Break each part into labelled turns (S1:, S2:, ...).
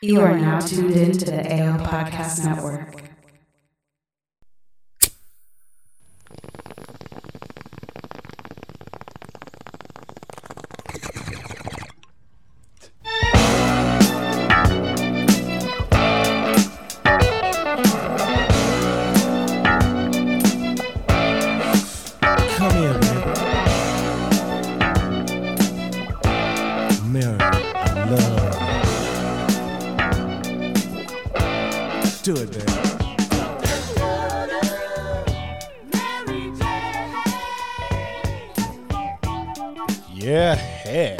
S1: You are now tuned in to the AO Podcast Network.
S2: Come here, man. Mary, I love you. Do it, baby. Yeah.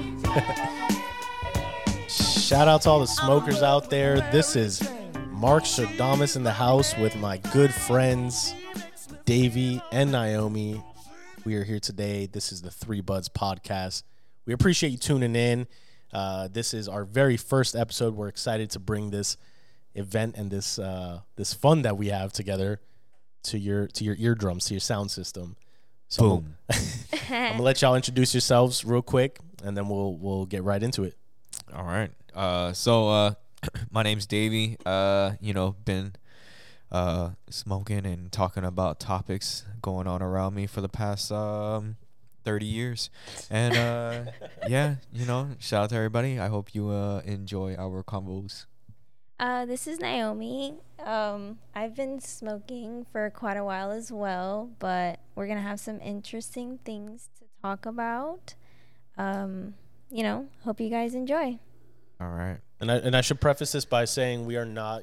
S2: Shout out to all the smokers out there. This is Mark Stradamus in the house with my good friends Davey and Naomi. We are here today. This is the Three Buds podcast. We appreciate you tuning in. This is our very first episode. We're excited to bring this event and this fun that we have together to your eardrums, to your sound system. So
S3: Boom.
S2: I'm gonna let y'all introduce yourselves real quick, and then we'll get right into it.
S3: All right. So my name's Davey. Been smoking and talking about topics going on around me for the past 30 years. And shout out to everybody. I hope you enjoy our combos.
S4: This is Naomi. I've been smoking for quite a while as well, but we're going to have some interesting things to talk about. Hope you guys enjoy.
S3: All right.
S2: And I should preface this by saying we are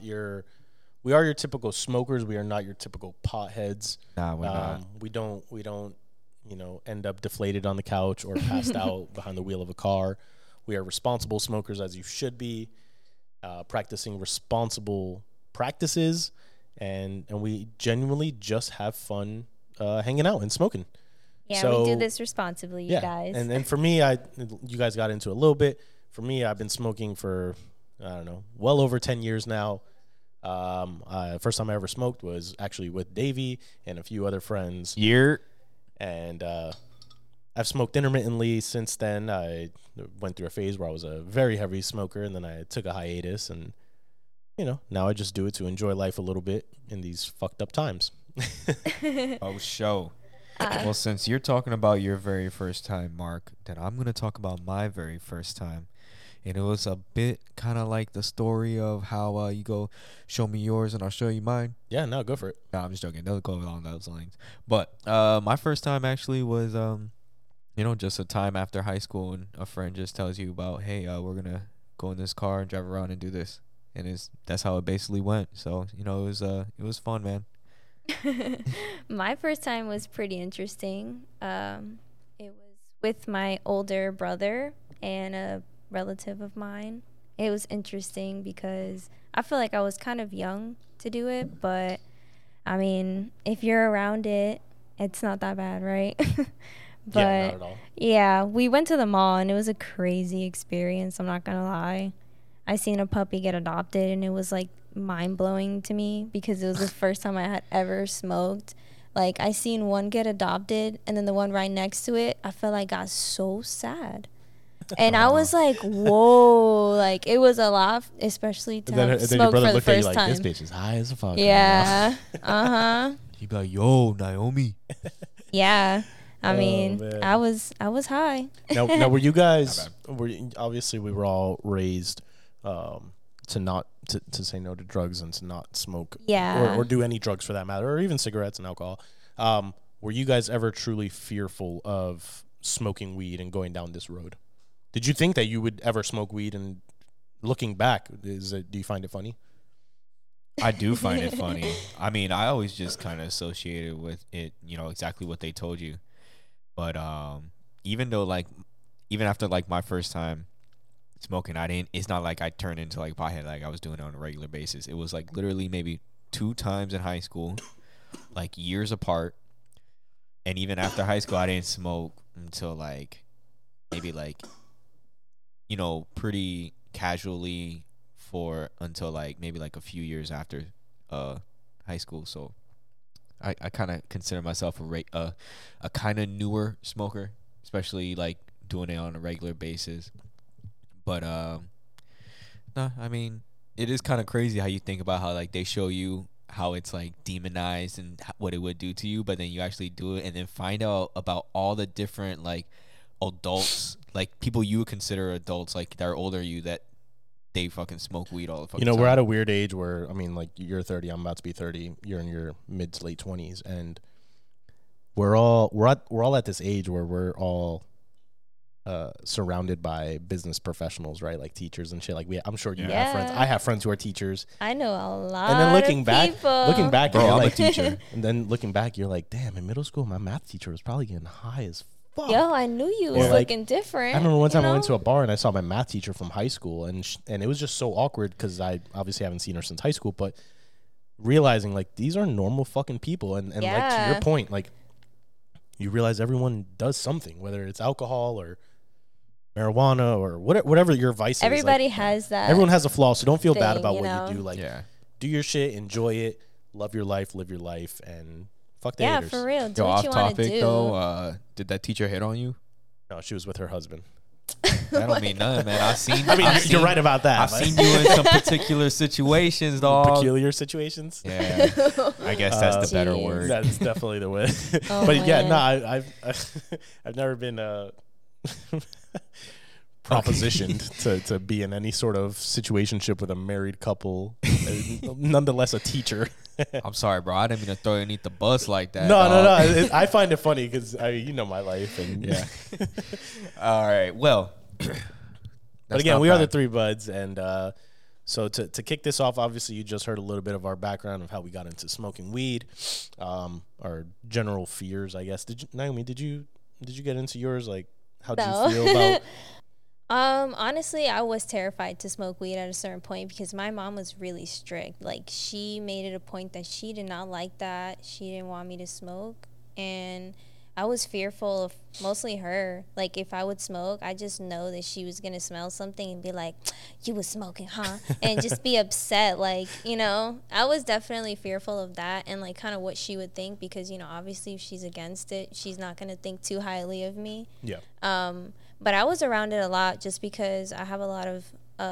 S2: your typical smokers. We are not your typical potheads.
S3: Nah, we're not.
S2: We don't end up deflated on the couch or passed out behind the wheel of a car. We are responsible smokers, as you should be, practicing responsible practices, and we genuinely just have fun hanging out and smoking.
S4: Yeah,
S2: So,
S4: we do this responsibly, you guys.
S2: And for me, you guys got into it a little bit. For me, I've been smoking for, well over 10 years now. First time I ever smoked was actually with Davey and a few other friends. And I've smoked intermittently since then. I went through a phase where I was a very heavy smoker, and then I took a hiatus, and now I just do it to enjoy life a little bit in these fucked up times.
S3: Oh, show. Well, since you're talking about your very first time, Mark, then I'm going to talk about my very first time. And it was a bit kind of like the story of how you go, show me yours and I'll show you mine.
S2: Yeah, no, go for it.
S3: No, I'm just joking. They'll go along those lines. But my first time actually was, just a time after high school, and a friend just tells you about, hey, we're going to go in this car and drive around and do this. And that's how it basically went. So, it was fun, man.
S4: My first time was pretty interesting. It was with my older brother and a relative of mine. It was interesting because I feel like I was kind of young to do it, but I mean, if you're around it, it's not that bad, right? But
S2: yeah, not at all.
S4: yeah, we went to the mall and it was a crazy experience, I'm not gonna lie. I seen a puppy get adopted and it was like mind-blowing to me because it was the first time I had ever smoked. Like, I seen one get adopted, and then the one right next to it, I felt like got so sad. And I was like, whoa, like, it was a lot, especially to have smoked for the first time.
S2: This bitch is high as a fuck.
S4: Yeah. Uh-huh.
S3: He'd be like, yo, Naomi.
S4: Yeah. I mean,
S2: man.
S4: I was high.
S2: Now, were you guys? Obviously we were all raised to not to say no to drugs and to not smoke,
S4: Yeah.
S2: or do any drugs for that matter, or even cigarettes and alcohol. Were you guys ever truly fearful of smoking weed and going down this road? Did you think that you would ever smoke weed? And looking back, do you find it funny?
S3: I do find it funny. I mean, I always just kind of associated with it, exactly what they told you. But even after like my first time smoking, it's not like I turned into like pothead like I was doing it on a regular basis. It was like literally maybe 2 times in high school, like years apart. And even after high school, I didn't smoke until like maybe like, pretty casually until like maybe like a few years after high school. So I kind of consider myself a kind of newer smoker, especially like doing it on a regular basis. But No, I mean, it is kind of crazy how you think about how like they show you how it's like demonized and what it would do to you, but then you actually do it and then find out about all the different like adults, like people you would consider adults, like that are older than you, that they fucking smoke weed all the fucking time.
S2: We're at a weird age where, I mean, like, you're 30, I'm about to be 30, you're in your mid to late 20s, and we're all at this age where we're all surrounded by business professionals, right? Like teachers and shit. Like I'm sure you have friends. I have friends who are teachers.
S4: I know a lot.
S2: And then looking
S4: people.
S2: back,
S3: Bro,
S2: you're
S3: I'm
S2: like,
S3: a teacher.
S2: And then looking back, you're like, damn, in middle school, my math teacher was probably getting high as fuck.
S4: Yo, I knew you was
S2: like,
S4: looking different.
S2: I remember one time I went to a bar and I saw my math teacher from high school, and it was just so awkward because I obviously haven't seen her since high school, but realizing like these are normal fucking people, and like to your point, like you realize everyone does something, whether it's alcohol or marijuana or whatever your vice is.
S4: Everybody
S2: like,
S4: has that.
S2: Everyone has a flaw, so don't feel bad
S4: thing,
S2: about
S4: you
S2: what
S4: know?
S2: you do. Like, do your shit, enjoy it, love your life, live your life, and fuck the haters.
S4: For real. Do
S3: Yo,
S4: what
S3: off
S4: you want to
S3: topic
S4: do.
S3: though, did that teacher hit on you?
S2: No, she was with her husband.
S3: That don't mean nothing, man.
S2: You're right about that.
S3: I've seen you in some particular situations, dog.
S2: Peculiar situations.
S3: Yeah, I guess that's the better
S4: Jeez.
S3: word.
S2: That's definitely the way.
S4: Oh,
S2: but yeah,
S4: man.
S2: no, I've never been propositioned to be in any sort of situationship with a married couple, nonetheless a teacher.
S3: I'm sorry, bro. I didn't mean to throw you underneath the bus like that.
S2: No.
S3: dog.
S2: I find it funny because you know my life, and
S3: Yeah. All right. Well,
S2: but again, we are the Three Buds, and so to kick this off, obviously you just heard a little bit of our background of how we got into smoking weed, our general fears, I guess. Naomi, did you get into yours? Like, how did you feel about?
S4: Honestly, I was terrified to smoke weed at a certain point because my mom was really strict. Like, she made it a point that she did not like that. She didn't want me to smoke. And I was fearful of mostly her. Like, if I would smoke, I just know that she was going to smell something and be like, you was smoking, huh? And just be upset. Like, I was definitely fearful of that and, like, kind of what she would think because, obviously if she's against it, she's not going to think too highly of me.
S2: Yeah.
S4: But I was around it a lot just because I have a lot of,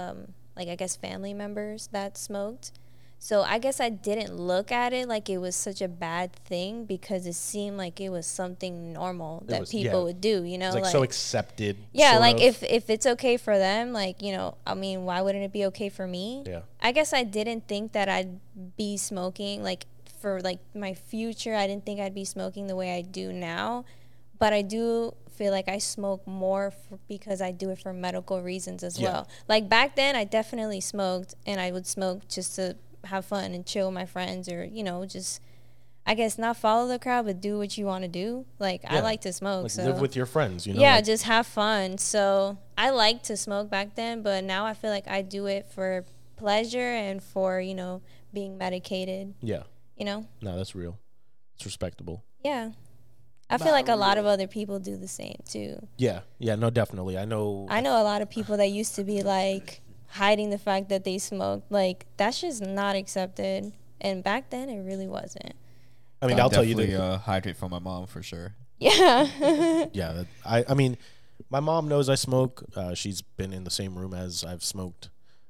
S4: I guess, family members that smoked. So I guess I didn't look at it like it was such a bad thing because it seemed like it was something normal that people would do,
S2: It's like so accepted.
S4: Yeah, like if it's okay for them, like, I mean, why wouldn't it be okay for me?
S2: Yeah.
S4: I guess I didn't think that I'd be smoking, like, for, like, my future. I didn't think I'd be smoking the way I do now. But I do feel like I smoke more because I do it for medical reasons as well. Like, back then, I definitely smoked, and I would smoke just to have fun and chill with my friends or, just, I guess, not follow the crowd, but do what you want to do. Like, I like to smoke.
S2: Like,
S4: so
S2: live with your friends,
S4: Yeah,
S2: like,
S4: just have fun. So I liked to smoke back then, but now I feel like I do it for pleasure and for, being medicated.
S2: Yeah.
S4: No,
S2: that's real. It's respectable.
S4: Yeah. I feel like a lot of other people do the same too.
S2: Yeah, no, definitely. I know
S4: a lot of people that used to be like hiding the fact that they smoked. Like, that's just not accepted. And back then, it really wasn't.
S2: I mean, I'll tell you that.
S3: Hide it from my mom for sure.
S4: Yeah.
S2: Yeah, I mean, my mom knows I smoke. She's been in the same room as I've smoked.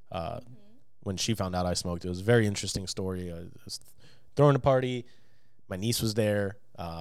S2: When she found out I smoked, it was a very interesting story. I was throwing a party. My niece was there.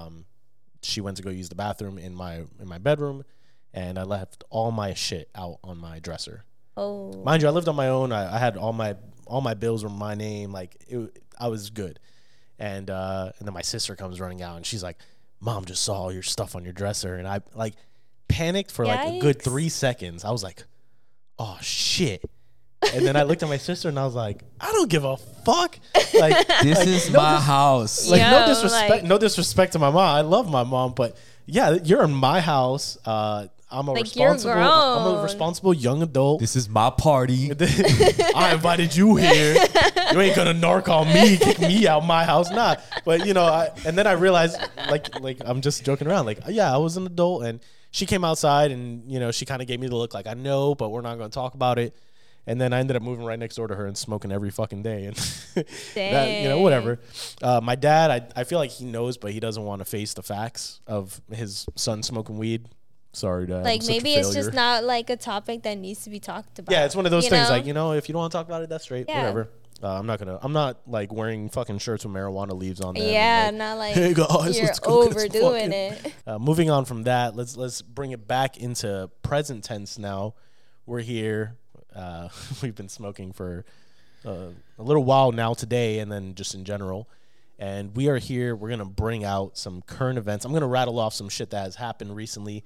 S2: She went to go use the bathroom in my bedroom, and I left all my shit out on my dresser.
S4: Oh,
S2: mind you, I lived on my own. I had all my bills were my name. Like, I was good. And then my sister comes running out, and she's like, "Mom just saw all your stuff on your dresser," and I like panicked for like a good 3 seconds. I was like, "Oh shit." And then I looked at my sister and I was like, I don't give a fuck. Like,
S3: this is my house.
S2: Like, no disrespect to my mom. I love my mom, but yeah, you're in my house. I'm a responsible young adult.
S3: This is my party.
S2: I invited you here. You ain't gonna narc on me, kick me out my house, nah. But and then I realized, like I'm just joking around. Like, yeah, I was an adult, and she came outside, and she kind of gave me the look, like, I know, but we're not gonna talk about it. And then I ended up moving right next door to her and smoking every fucking day. And that, whatever. My dad, I feel like he knows, but he doesn't want to face the facts of his son smoking weed. sorry to
S4: Like,
S2: such a
S4: maybe it's just
S2: failure.
S4: not like a topic that needs to be talked about.
S2: Yeah, it's one of those
S4: you
S2: things.
S4: know?
S2: Like, if you don't want to talk about it, that's straight.
S4: Yeah.
S2: Whatever. I'm not like wearing fucking shirts with marijuana leaves on them.
S4: Yeah,
S2: and,
S4: not like
S2: hey guys,
S4: you're
S2: let's go get some
S4: overdoing
S2: fucking-"
S4: it.
S2: Moving on from that, let's bring it back into present tense now. We're here. We've been smoking for a little while now today, and then just in general. And we are here. We're going to bring out some current events. I'm going to rattle off some shit that has happened recently,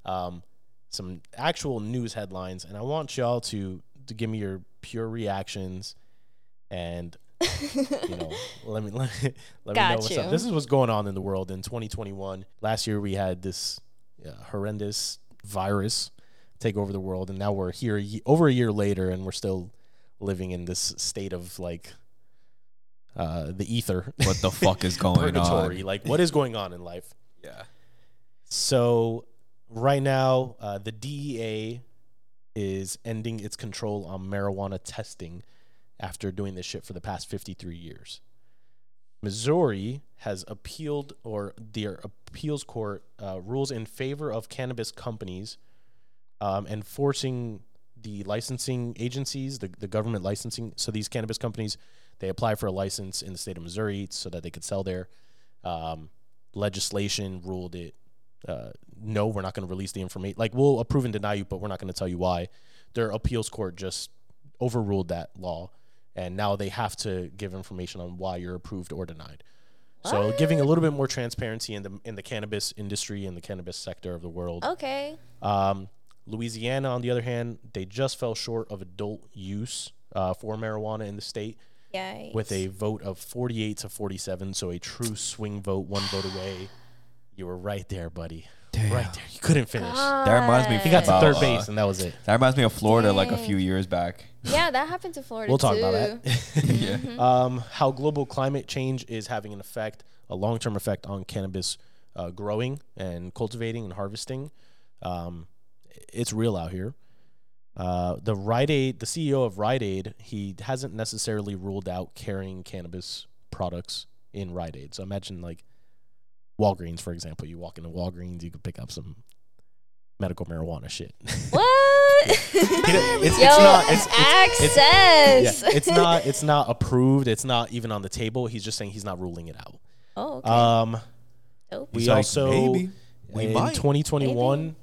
S2: some actual news headlines, and I want y'all to give me your pure reactions and let me know what's
S4: you.
S2: up. This is what's going on in the world in 2021. Last year we had this horrendous virus take over the world, and now we're here over a year later, and we're still living in this state of like the ether.
S3: What the fuck is going
S2: Purgatory.
S3: on?
S2: Like, what is going on in life?
S3: Yeah.
S2: So right now, the DEA is ending its control on marijuana testing after doing this shit for the past 53 years. Missouri has appealed, or their appeals court rules in favor of cannabis companies and forcing the licensing agencies, the government licensing. So these cannabis companies, they apply for a license in the state of Missouri so that they could sell there. Legislation ruled it, no, we're not going to release the information. Like, we'll approve and deny you, but we're not going to tell you why. Their appeals court just overruled that law, and now they have to give information on why you're approved or denied. So giving a little bit more transparency in the cannabis industry and the cannabis sector of the world.
S4: Okay.
S2: Louisiana, on the other hand, they just fell short of adult use for marijuana in the state.
S4: Yikes.
S2: With a vote of 48 to 47, so a true swing vote, one vote away. You were right there, buddy.
S3: Damn.
S2: Right there. You couldn't finish.
S3: That reminds me.
S2: He got to
S3: about,
S2: third base, and that was it.
S3: That reminds me of Florida, like a
S4: Dang.
S3: few years back.
S4: Yeah, that happened to Florida
S2: We'll talk
S4: too.
S2: about that.
S3: Yeah.
S2: How global climate change is having an effect, a long-term effect on cannabis growing and cultivating and harvesting. It's real out here. The CEO of Rite Aid, he hasn't necessarily ruled out carrying cannabis products in Rite Aid. So imagine like Walgreens, for example. You walk into Walgreens, you could pick up some medical marijuana shit.
S4: What?
S2: It's not approved. It's not even on the table. He's just saying he's not ruling it out.
S4: Oh, okay. Dope.
S2: We
S3: He's like,
S2: also
S3: maybe. We
S2: in
S3: might.
S2: 2021,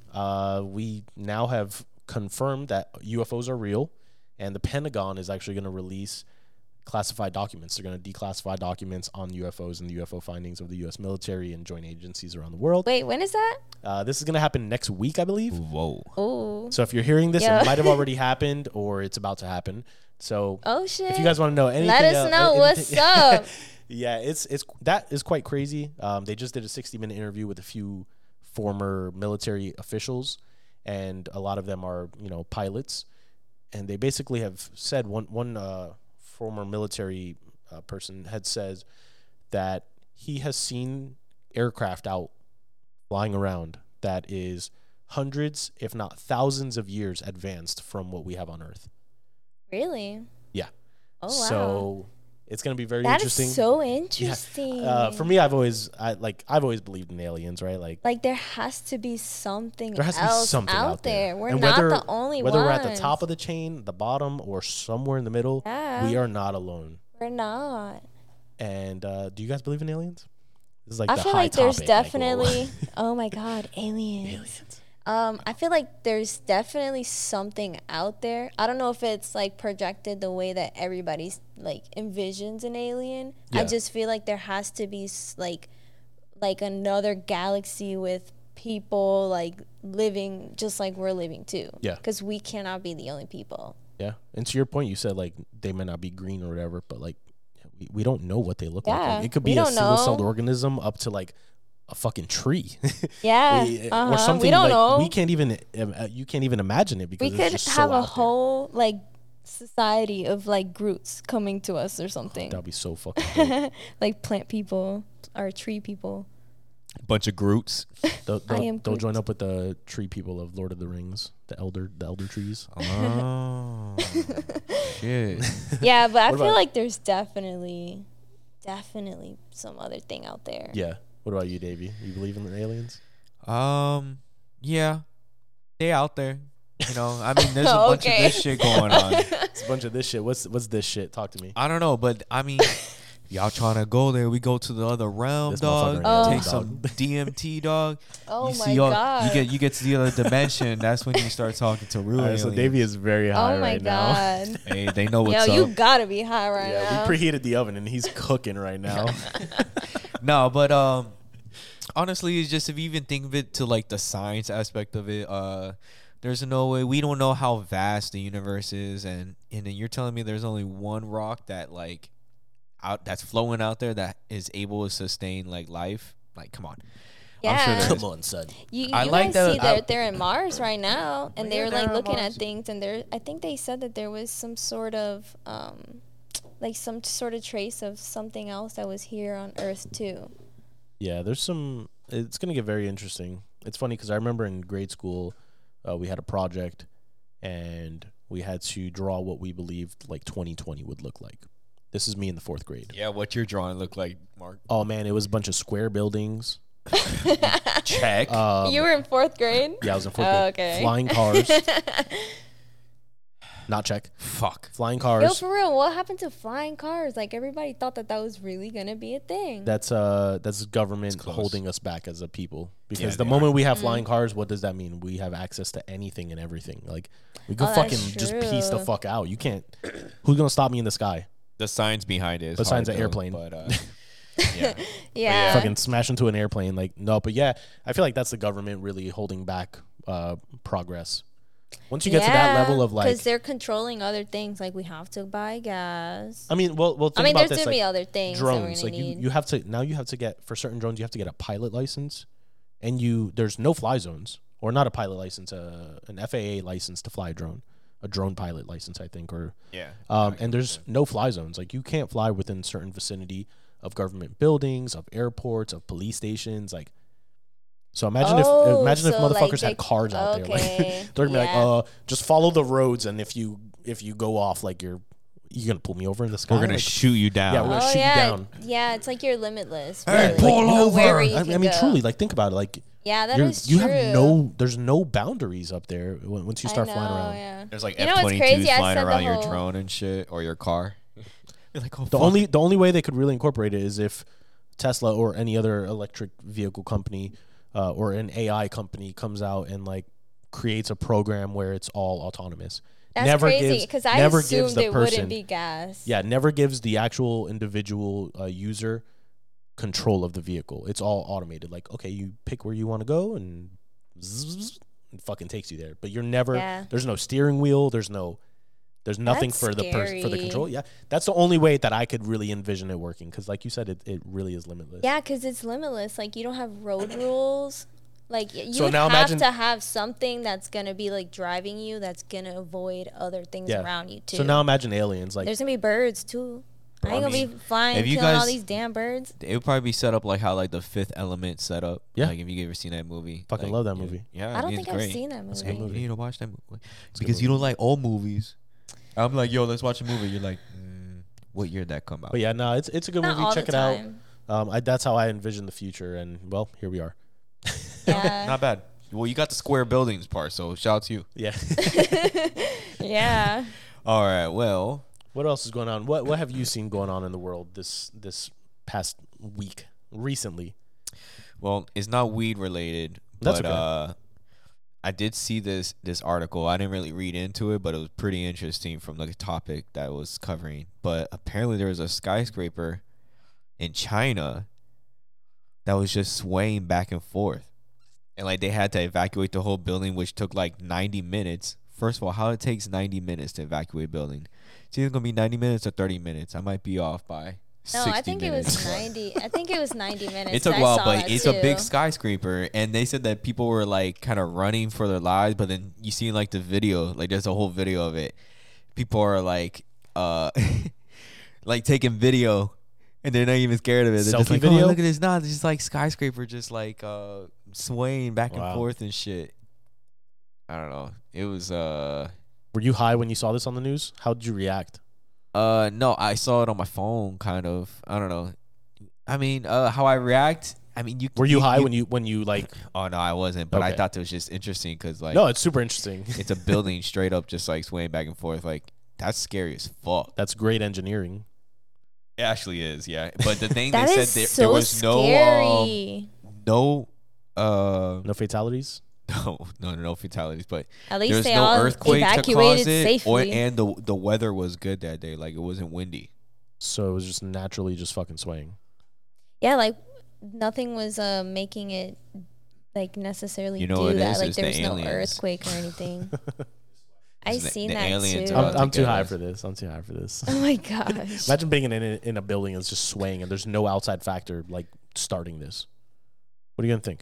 S2: we now have confirmed that UFOs are real, and the Pentagon is actually going to release classified documents. They're going to declassify documents on UFOs and the UFO findings of the U.S. military and joint agencies around the world.
S4: Wait, when is that?
S2: This is going to happen next week, I believe.
S3: Whoa.
S4: Oh.
S2: So if you're hearing this,
S4: Yeah.
S2: it might have already happened or it's about to happen. So
S4: Oh shit.
S2: if you guys want to know anything,
S4: let us know what's up.
S2: Yeah, it's that is quite crazy. They just did a 60-minute interview with a few former military officials, and a lot of them are pilots, and they basically have said one former military person had said that he has seen aircraft out flying around that is hundreds, if not thousands of years advanced from what we have on Earth.
S4: Really?
S2: Yeah.
S4: Oh wow.
S2: So it's going to be very
S4: That
S2: interesting.
S4: is so interesting.
S2: For me, I've always believed in aliens, right?
S4: Like there has to be something
S2: There has to be
S4: else
S2: something
S4: out there. We're
S2: And
S4: not
S2: whether-
S4: the only
S2: Whether
S4: ones.
S2: we're at the top of the chain, the bottom, or somewhere in the middle,
S4: Yeah.
S2: we are not alone.
S4: We're not.
S2: And do you guys believe in aliens? This is like
S4: I
S2: the
S4: feel
S2: high
S4: like there's
S2: topic, like,
S4: definitely oh my god, aliens.
S2: aliens.
S4: I feel like there's definitely something out there. I don't know if it's like projected the way that everybody's like envisions an alien.
S2: Yeah.
S4: I just feel like there has to be like another galaxy with people like living just like we're living too.
S2: Yeah.
S4: Because we cannot be the only people.
S2: Yeah. And to your point, you said like they may not be green or whatever, but like we don't know what they look like.
S4: Yeah,
S2: Like, it could
S4: we
S2: be a
S4: don't
S2: single-celled
S4: know.
S2: organism up to like a fucking tree.
S4: Yeah.
S2: Or something
S4: we don't
S2: like
S4: know.
S2: we can't even you can't even imagine it because
S4: We
S2: it's
S4: could
S2: just
S4: have
S2: so
S4: a
S2: out there.
S4: whole like society of like Groots coming to us or something.
S2: That'd be so fucking dope.
S4: Like plant people or tree people.
S3: Bunch of Groots.
S2: They'll join up with the tree people of Lord of the Rings, the elder trees.
S3: Oh, shit.
S4: Yeah, but I
S2: What
S4: feel
S2: about-
S4: like there's definitely some other thing out there.
S2: Yeah. What about you, Davey? You believe in the aliens?
S3: Yeah. they out there. You know, I mean, there's a bunch of this shit going on.
S2: It's a bunch of this shit. What's this shit? Talk to me.
S3: I don't know, but I mean, y'all trying to go there? We go to the other realm,
S2: This
S3: dog.
S2: motherfucker
S3: Take
S2: dog.
S3: some DMT, dog.
S4: Oh
S3: You
S4: my
S3: see
S4: god.
S3: you get to the other dimension. That's when you start talking to real
S2: All right, so
S3: aliens.
S2: Davey is very high
S4: Oh my
S2: right now.
S4: god.
S3: Hey, they know
S4: Yo,
S3: what's
S4: you
S3: up.
S4: gotta be high right
S2: Yeah,
S4: now.
S2: we preheated the oven and he's cooking right now.
S3: No, but honestly, it's just if you even think of it to like the science aspect of it, there's no way we don't know how vast the universe is, and then you're telling me there's only one rock that like that's flowing out there that is able to sustain like life. Like, come on.
S4: Yeah.
S3: I'm sure there is.
S2: Come on, son.
S4: You
S3: I
S4: guys
S3: like that-
S4: see they're in Mars right now, and
S2: Yeah,
S4: they're
S2: they're
S4: like
S2: on
S4: looking
S2: Mars.
S4: at things, and I think they said that there was some sort of like some sort of trace of something else that was here on Earth too.
S2: Yeah, there's some. It's gonna get very interesting. It's funny because I remember in grade school, we had a project, and we had to draw what we believed like 2020 would look like. This is me in the 4th grade.
S3: Yeah, what your drawing look like, Mark?
S2: Oh man, it was a bunch of square buildings.
S3: Check.
S4: You were in 4th grade.
S2: Yeah, I was in 4th
S4: Oh,
S2: grade.
S4: okay.
S2: Flying cars. Not check.
S3: Fuck.
S2: Flying
S4: Yo,
S2: cars.
S4: for real, what happened to flying cars? Like everybody thought that was really gonna be a thing.
S2: That's government
S3: It's close.
S2: holding us back as a people. Because
S3: Yeah,
S2: the
S3: they
S2: moment we have
S4: Mm.
S2: flying cars, what does that mean? We have access to anything and everything. Like we can
S4: Oh,
S2: fucking
S4: that's
S2: just piece the
S4: true.
S2: fuck out. You can't. Who's gonna stop me in the sky?
S3: The science behind it is
S2: Besides
S3: hard,
S2: an
S3: though,
S2: airplane.
S3: but yeah.
S4: yeah.
S2: Fucking smash into an airplane. Like no, but yeah, I feel like that's the government really holding back progress. Once you get to that level of like,
S4: because they're controlling other things. Like we have to buy gas.
S2: I mean, well, think
S4: I mean,
S2: about
S4: there's
S2: this.
S4: gonna be
S2: Like,
S4: other things that we're
S2: drones,
S4: gonna
S2: like
S4: need.
S2: you have to now. You have to get for certain drones. You have to get a pilot license, and there's no fly zones or not a pilot license, an FAA license to fly a drone pilot license, I think, or
S3: Yeah.
S2: and there's no fly zones. Like you can't fly within certain vicinity of government buildings, of airports, of police stations. Like, so imagine if
S4: so,
S2: motherfuckers
S4: like,
S2: had cars out there.
S4: okay,
S2: Like they're gonna be
S4: yeah.
S2: like, just follow the roads, and if you go off, like you're gonna pull me over in the sky.
S3: We're gonna
S2: Like,
S3: shoot you down.
S2: Yeah, we're gonna
S4: Oh
S2: shoot you
S4: yeah,
S2: down.
S4: yeah. It's like you're limitless.
S3: Hey,
S4: really.
S3: pull
S4: You know,
S3: over.
S4: wherever you
S2: I
S4: can
S2: mean,
S4: go.
S2: truly, like think about it. Like
S4: Yeah, that
S2: you're,
S4: is
S2: you
S4: true.
S2: have there's no boundaries up there once you start
S4: I
S2: flying
S4: know,
S2: around.
S4: Yeah.
S3: There's like
S4: You know what's
S3: F-22s
S4: crazy? I
S3: flying
S4: said the
S3: around your
S4: whole-
S3: drone and shit, or your car. You're like, oh,
S2: The
S3: fuck.
S2: only way they could really incorporate it is if Tesla or any other electric vehicle company or an AI company comes out and like creates a program where it's all autonomous.
S4: That's
S2: never
S4: crazy
S2: gives
S4: because I
S2: never gives
S4: assumed
S2: the
S4: it
S2: person
S4: wouldn't be gas.
S2: yeah never gives the actual individual user control of the vehicle. It's all automated. Like okay, you pick where you want to go and zzz, it fucking takes you there. But you're never
S4: Yeah.
S2: there's no steering wheel. There's nothing
S4: That's
S2: for the person for the
S4: scary.
S2: control. Yeah, that's the only way that I could really envision it working. Because like you said, it really is limitless.
S4: Yeah, because it's limitless. Like you don't have road rules. Like you
S2: So
S4: would
S2: now
S4: have
S2: imagine-
S4: to have something that's gonna be like driving you. That's gonna avoid other things
S2: Yeah.
S4: around you too.
S2: So now imagine aliens. Like
S4: there's gonna be birds too. I ain't
S3: I
S4: gonna
S3: mean,
S4: be flying,
S3: if you
S4: killing all
S3: guys-
S4: these damn birds.
S3: It would probably be set up like how like the Fifth Element set up.
S2: Yeah.
S3: Like if you ever seen that movie.
S2: Fucking
S3: Like,
S2: love that
S3: yeah.
S2: movie.
S3: Yeah.
S4: I don't
S3: it's
S4: think
S3: great.
S4: I've seen that
S2: It's a
S4: movie.
S2: good movie.
S3: You need to watch that movie
S2: a good
S3: because you
S2: movie.
S3: don't like old movies. I'm like, yo, let's watch a movie. You're like, what year did that come out?
S2: but yeah, no, it's a good
S4: Not
S2: movie.
S4: all
S2: Check
S4: the
S2: it out.
S4: time.
S2: That's how I envision the future, and well, here we are.
S4: Yeah.
S3: Not bad. Well, you got the square buildings part, so shout out to you.
S2: Yeah.
S4: Yeah.
S3: All right. Well,
S2: What else is going on? What have you seen going on in the world this past week recently?
S3: it's not weed related,
S2: That's
S3: but
S2: okay.
S3: I did see this article. I didn't really read into it, but it was pretty interesting from the topic that it was covering. But apparently, there was a skyscraper in China that was just swaying back and forth, and like they had to evacuate the whole building, which took like 90 minutes. First of all, how it takes 90 minutes to evacuate a building? It's either gonna be 90 minutes or 30 minutes. I might be off by 60
S4: No, I think
S3: minutes.
S4: it was 90. I think it was 90 minutes.
S3: It took a
S4: I
S3: while,
S4: saw
S3: but
S4: that
S3: it's a
S4: too.
S3: big skyscraper, and they said that people were like kind of running for their lives. But then you see like the video, like there's a whole video of it. People are like, like taking video, and they're not even scared of it. They're just
S2: Selfie
S3: like,
S2: video?
S3: oh, look at this! Nah, it's just like skyscraper, just like swaying back and
S2: Wow.
S3: forth and shit. I don't know. It was
S2: Were you high when you saw this on the news? How did you react?
S3: no, I saw it on my phone, kind of. I don't know. I mean, how I react, I mean,
S2: Were you high when you like?
S3: Oh no, I wasn't. But I
S2: Okay.
S3: thought it was just interesting because like
S2: No, it's super interesting.
S3: it's a building straight up just like swaying back and forth. Like that's scary as fuck.
S2: That's great engineering.
S3: It actually is, yeah. But the thing
S4: That
S3: they
S4: is
S3: said
S4: so
S3: there was
S4: scary.
S3: no
S2: No fatalities.
S3: no fatalities, but
S4: At
S3: there
S4: least
S3: was
S4: they
S3: no
S4: all
S3: earthquake to
S4: evacuated
S3: cause it,
S4: safely.
S3: and the weather was good that day. Like it wasn't windy.
S2: So it was just naturally just fucking swaying.
S4: Yeah, like nothing was making it like necessarily
S3: You know what
S4: do
S3: it
S4: that.
S3: is?
S4: Like
S3: It's
S4: there
S3: the
S4: was no
S3: aliens.
S4: earthquake or anything. I
S3: It's the-
S4: seen
S3: the
S4: that
S3: aliens
S4: too.
S3: are
S2: I'm too high
S3: together.
S2: for this. I'm too high for this.
S4: Oh my gosh.
S2: Imagine being in a building that's just swaying and there's no outside factor like starting this. What are you gonna think?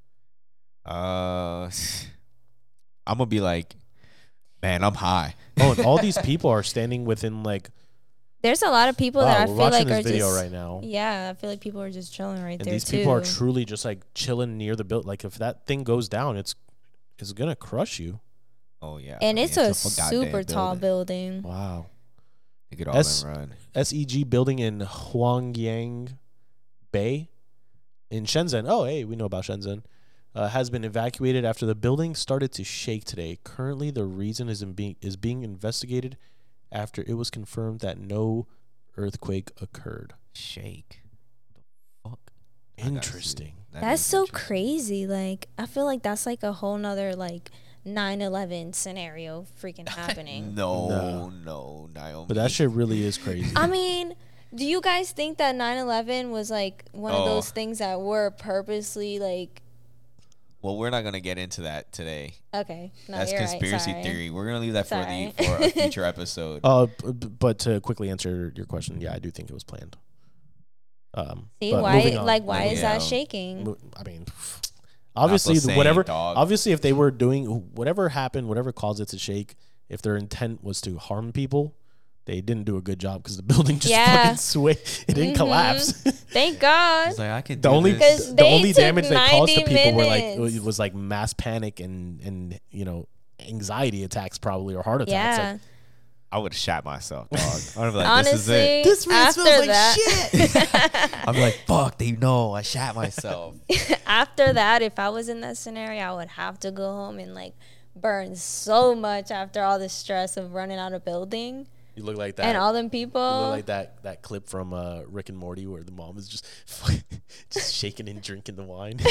S3: I'm gonna be like, man, I'm high.
S2: Oh, and all these people are standing within like.
S4: There's a lot of people
S2: Wow,
S4: that I
S2: we're
S4: feel
S2: watching
S4: like
S2: this
S4: are
S2: video
S4: just
S2: right now,
S4: yeah. I feel like people are just chilling right
S2: and
S4: there
S2: these
S4: too.
S2: people are truly just like chilling near the building. Like if that thing goes down, it's gonna crush you.
S3: Oh yeah,
S4: and
S3: I mean,
S4: it's a
S3: goddamn
S4: super tall building.
S2: Wow.
S3: They could all
S2: S-
S3: run.
S2: SEG building in Huangyang Bay in Shenzhen. Oh, hey, we know about Shenzhen. Has been evacuated after the building started to shake today. Currently, the reason is being investigated after it was confirmed that no earthquake occurred.
S3: Shake. The fuck. I gotta see.
S2: Interesting.
S3: That
S4: That's
S3: is
S4: so
S3: interesting.
S4: crazy. Like I feel like that's like a whole nother like 9/11 scenario freaking happening.
S3: No, Naomi.
S2: But that shit really is crazy.
S4: I mean, do you guys think that 9/11 was like one of those things that were purposely like?
S3: Well, we're not gonna get into that today.
S4: Okay, no,
S3: That's
S4: you're
S3: conspiracy
S4: right, sorry.
S3: theory. We're gonna leave that
S4: Sorry.
S3: for a future episode.
S2: But to quickly answer your question, yeah, I do think it was planned.
S4: See
S2: but
S4: why?
S2: moving on.
S4: Like why is
S3: Yeah.
S4: that shaking?
S2: I mean, obviously,
S3: the same,
S2: whatever.
S3: dog.
S2: Obviously, if they were doing whatever happened, whatever caused it to shake, if their intent was to harm people, they didn't do a good job because the building just
S4: Yeah.
S2: fucking swayed. It didn't collapse.
S4: Thank God.
S3: He's like, I can
S2: the
S3: do
S2: only
S3: this.
S4: Because
S2: the
S4: they
S2: only
S4: took
S2: damage they caused to
S4: 90
S2: people were like
S4: minutes.
S2: it was like mass panic and anxiety attacks probably or heart attacks.
S4: Yeah.
S2: Like,
S3: I would have shot myself, dog. I would have like,
S4: Honestly,
S3: this is it.
S2: This man
S4: after
S2: smells like
S4: that,
S3: I'm like, fuck, they know I shot myself.
S4: after that, if I was in that scenario, I would have to go home and like burn so much after all the stress of running out of building
S2: you look like that.
S4: and all them
S2: You
S4: people.
S2: look like that clip from Rick and Morty where the mom is just just shaking and drinking the wine.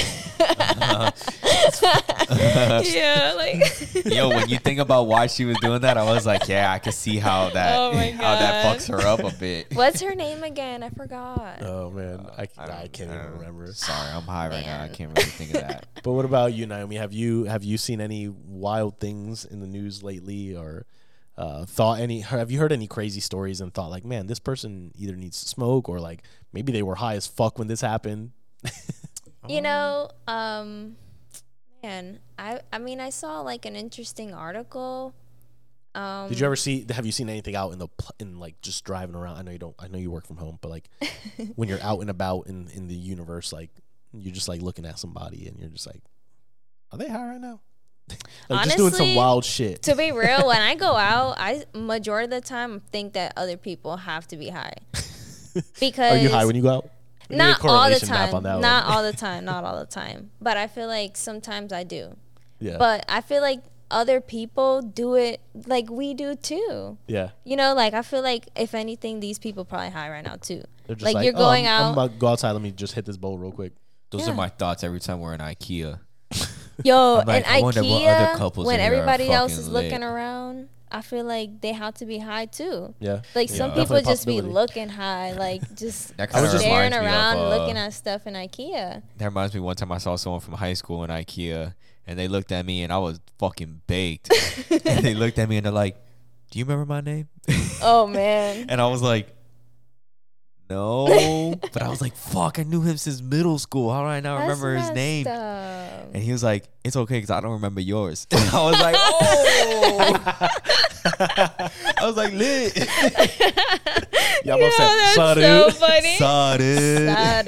S4: Yeah, like
S3: Yo, when you think about why she was doing that, I was like, yeah, I could see how that
S4: Oh my
S3: how that
S4: God.
S3: fucks her up a bit.
S4: what's her name again? I forgot.
S2: Oh man, I
S3: don't-
S2: can't even
S3: don't-
S2: remember.
S3: Sorry, I'm high right now. I
S4: Man.
S3: can't really think of that.
S2: But what about you, Naomi? Have you seen any wild things in the news lately, or have you heard any crazy stories and thought like, man, this person either needs to smoke or like maybe they were high as fuck when this happened?
S4: You know, man, I mean, I saw like an interesting article.
S2: Did you ever have you seen anything out in like just driving around? I know you don't. I know you work from home, but like when you're out and about in the universe, like you're just like looking at somebody and you're just like, are they high right now? Like just doing some
S4: Honestly,
S2: wild shit.
S4: To be real, when I go out, I majority of the time think that other people have to be high. Because
S2: Are you high when you go out? We need a
S4: not all the
S2: correlation map
S4: time.
S2: on that
S4: Not
S2: one.
S4: all the time. Not all the time. But I feel like sometimes I do.
S2: Yeah.
S4: But I feel like other people do it like we do too.
S2: Yeah.
S4: You know, like I feel like if anything, these people probably high right now too.
S2: They're just
S4: Like, you're going
S2: I'm
S4: out.
S2: about to go outside. Let me just hit this bowl real quick.
S3: Those
S4: Yeah.
S3: are my thoughts every time we're in IKEA.
S4: Yo,
S3: I'm like,
S4: and
S3: I wonder what other
S4: IKEA,
S3: couples
S4: when
S3: in here are
S4: everybody else
S3: fucking
S4: is
S3: lit.
S4: looking around, I feel like they have to be high too.
S2: Yeah.
S4: Like
S3: Yeah.
S4: some
S2: Definitely
S4: people
S2: a
S4: just be
S2: possibility.
S4: looking high, like just
S3: That
S2: I was
S3: kinda
S2: just-
S4: staring
S3: reminds me
S4: around,
S3: of,
S4: looking at stuff in IKEA.
S3: That reminds me one time I saw someone from high school in IKEA and they looked at me and I was fucking baked. And they looked at me and they're like, do you remember my name?
S4: Oh man.
S3: And I was like, no. But I was like, fuck, I knew him since middle school. How do I not
S4: That's
S3: remember his
S4: messed
S3: name?
S4: up.
S3: And he was like, it's okay because I don't remember yours. And I was like, oh. I was like, lit.
S2: Yeah, I'm
S4: Yo,
S2: upset.
S4: that's
S2: Sorry.
S4: so funny.
S3: Sorry.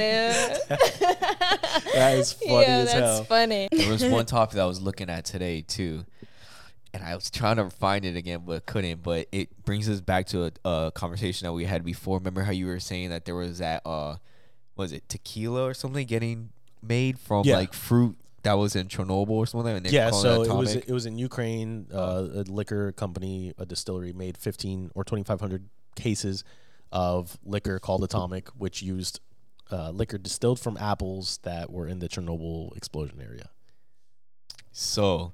S2: That is funny
S4: Yeah,
S2: as
S4: that's
S2: hell.
S4: funny.
S3: There was one topic that I was looking at today too, and I was trying to find it again but couldn't. But it brings us back to a conversation that we had before. Remember how you were saying that there was that was it tequila or something getting made from
S2: Yeah.
S3: like fruit that was in Chernobyl or something? And they
S2: Yeah,
S3: call
S2: so
S3: atomic?
S2: it was in Ukraine. A liquor company, a distillery, made 15 or 2,500 cases of liquor called Atomic, which used liquor distilled from apples that were in the Chernobyl explosion area.
S3: So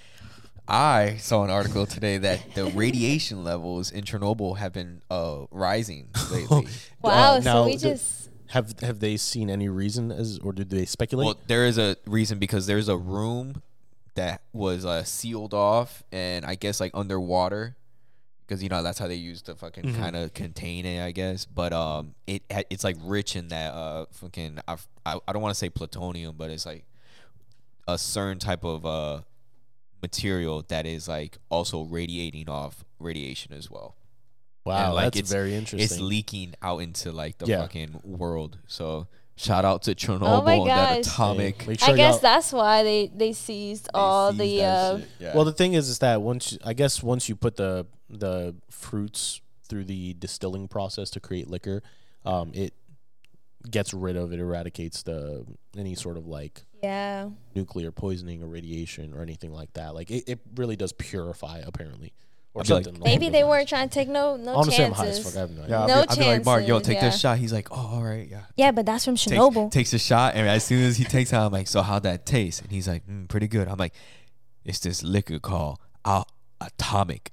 S3: I saw an article today that the radiation levels in Chernobyl have been rising lately.
S4: Wow.
S2: now,
S4: So we just.
S2: Have they seen any reason or did they speculate?
S3: Well, there is a reason because there's a room that was sealed off and I guess like underwater because that's how they used to fucking kind of contain it, I guess. But it's like rich in that fucking I don't want to say plutonium, but it's like a certain type of material that is like also radiating off radiation as well.
S2: Wow,
S3: And, like,
S2: that's very interesting.
S3: It's leaking out into like the
S2: Yeah.
S3: fucking world. So shout out to Chernobyl
S4: Oh my
S3: and that
S4: gosh.
S3: atomic.
S2: Hey, make sure
S4: I guess
S2: y'all-
S4: that's why they seized all the.
S2: Well, the thing is that once you put the fruits through the distilling process to create liquor, it gets rid of, it eradicates any sort of like
S4: Yeah.
S2: nuclear poisoning or radiation or anything like that. Like it really does purify apparently, or
S3: I'd be like-
S2: something.
S4: Maybe
S2: along
S4: they
S2: those
S4: weren't
S2: lines.
S4: trying to take no
S2: Honestly, I'm high as
S4: chances.
S2: fuck. I have no idea.
S3: Yeah,
S4: No
S3: I'd be like, Mark, yo,
S4: chances,
S3: take
S4: yeah.
S3: this shot. He's like, oh, all right, yeah.
S4: Yeah, but that's from Chernobyl.
S3: Takes a shot, and as soon as he takes it, I'm like, so how'd that taste? And he's like, pretty good. I'm like, it's this liquor called Atomic.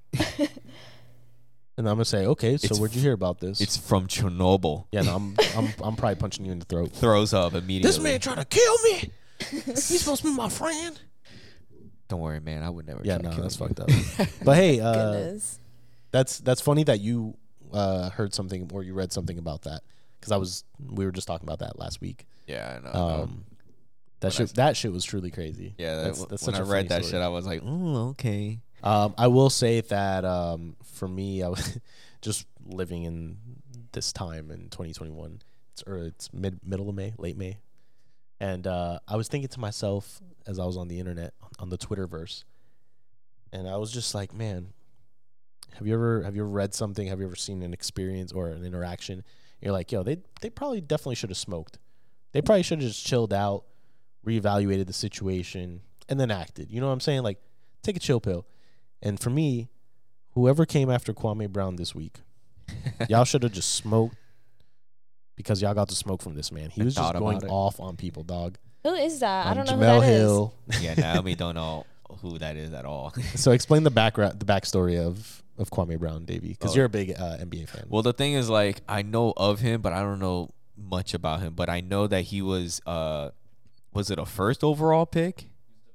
S2: And I'm gonna say, okay, so
S3: It's
S2: where'd you hear about this?
S3: It's from Chernobyl.
S2: yeah, no, I'm probably punching you in the throat.
S3: Throws up immediately.
S2: trying to kill me. He's supposed to be my friend.
S3: Don't worry, man. I would never.
S2: Yeah,
S3: try to
S2: no,
S3: kill
S2: that's
S3: you.
S2: fucked up. But hey,
S4: Goodness.
S2: that's funny that you heard something or you read something about that because we were just talking about that last week.
S3: Yeah, I know.
S2: That shit was truly crazy.
S3: Yeah,
S2: that's
S3: when
S2: such
S3: I
S2: a
S3: read
S2: funny
S3: that
S2: story.
S3: shit, I was like, okay.
S2: I will say that for me, I was just living in this time in 2021. It's middle of May, late May, and I was thinking to myself as I was on the internet on the Twitterverse, and I was just like, man, have you ever read something? Have you ever seen an experience or an interaction? And you're like, yo, they probably definitely should have smoked. They probably should have just chilled out, reevaluated the situation, and then acted. You know what I'm saying? Like, take a chill pill. And for me, whoever came after Kwame Brown this week, y'all should have just smoked because y'all got to smoke from this man. He
S3: And
S2: was just
S3: thought
S2: going
S3: about it.
S2: off on people, dog.
S4: Who is that? I
S2: On
S4: don't know
S2: Jamel
S4: who that is.
S2: Hill.
S3: Yeah, Naomi don't know who that is at all.
S2: So explain the backstory of Kwame Brown, Davey, because
S3: Oh.
S2: you're a big NBA fan.
S3: Well, the thing is, like, I know of him, but I don't know much about him. But I know that he was it a first overall pick?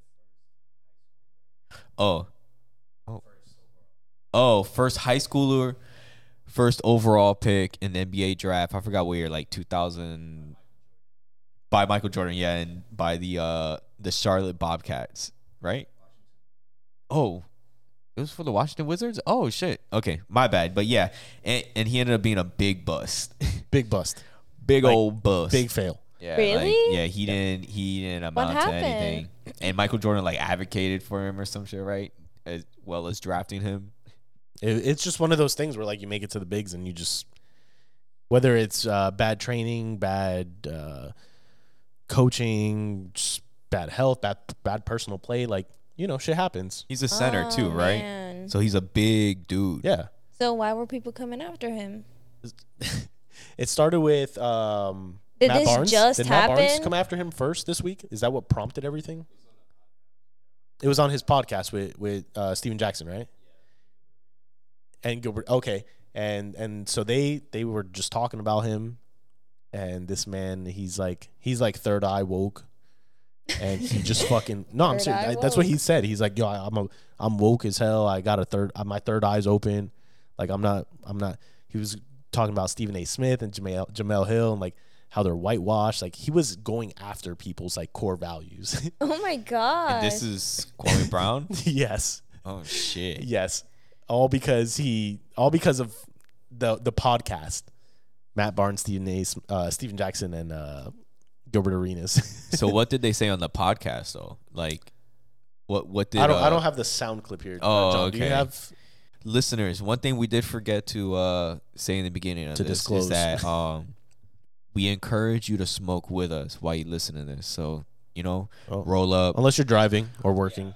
S3: First high schooler, first overall pick in the NBA draft. I forgot what year, like 2000, by Michael Jordan, yeah, and by the Charlotte Bobcats, right? Oh, it was for the Washington Wizards? Oh, shit. Okay, my bad. But yeah, and he ended up being a big bust.
S2: Big bust.
S3: Big
S2: Like,
S3: old bust.
S2: Big fail.
S3: Yeah,
S4: Really?
S3: he didn't
S4: What
S3: amount to
S4: happened?
S3: anything. And Michael Jordan like advocated for him or some shit, right? As well as drafting him.
S2: It's just one of those things where like you make it to the bigs and you just, whether it's bad training, bad coaching, just bad health, bad personal play, like, you know, shit happens.
S3: He's a center
S4: Oh,
S3: too, right?
S4: man.
S3: So he's a big dude.
S2: Yeah.
S4: So why were people coming after him?
S2: It started with
S4: Did
S2: Matt
S4: this
S2: Barnes.
S4: just
S2: Did Matt Barnes
S4: happen?
S2: come after him first this week? Is that what prompted everything? It was on his podcast with Steven Jackson, right? And Gilbert. Okay. And so they were just talking about him, and this man, he's like third eye woke, and he just fucking no. I'm
S4: Third
S2: serious.
S4: eye
S2: That's what he
S4: woke.
S2: said. He's like, yo, I'm woke as hell. I got my third eye's open. Like I'm not. He was talking about Stephen A. Smith and Jamel Hill and like how they're whitewashed. Like he was going after people's like core values.
S4: Oh my god.
S3: And this is Kwame Brown?
S2: Yes.
S3: Oh shit.
S2: Yes. All because of the podcast. Matt Barnes, Steven Jackson, and Gilbert Arenas.
S3: So what did they say on the podcast though? Like what did
S2: I don't have the sound clip here.
S3: Oh,
S2: John, do you
S3: okay.
S2: have?
S3: Listeners, one thing we did forget to say in the beginning of
S2: To
S3: this
S2: disclose.
S3: is that we encourage you to smoke with us while you listen to this. So,
S2: Oh.
S3: roll up.
S2: Unless you're driving or working.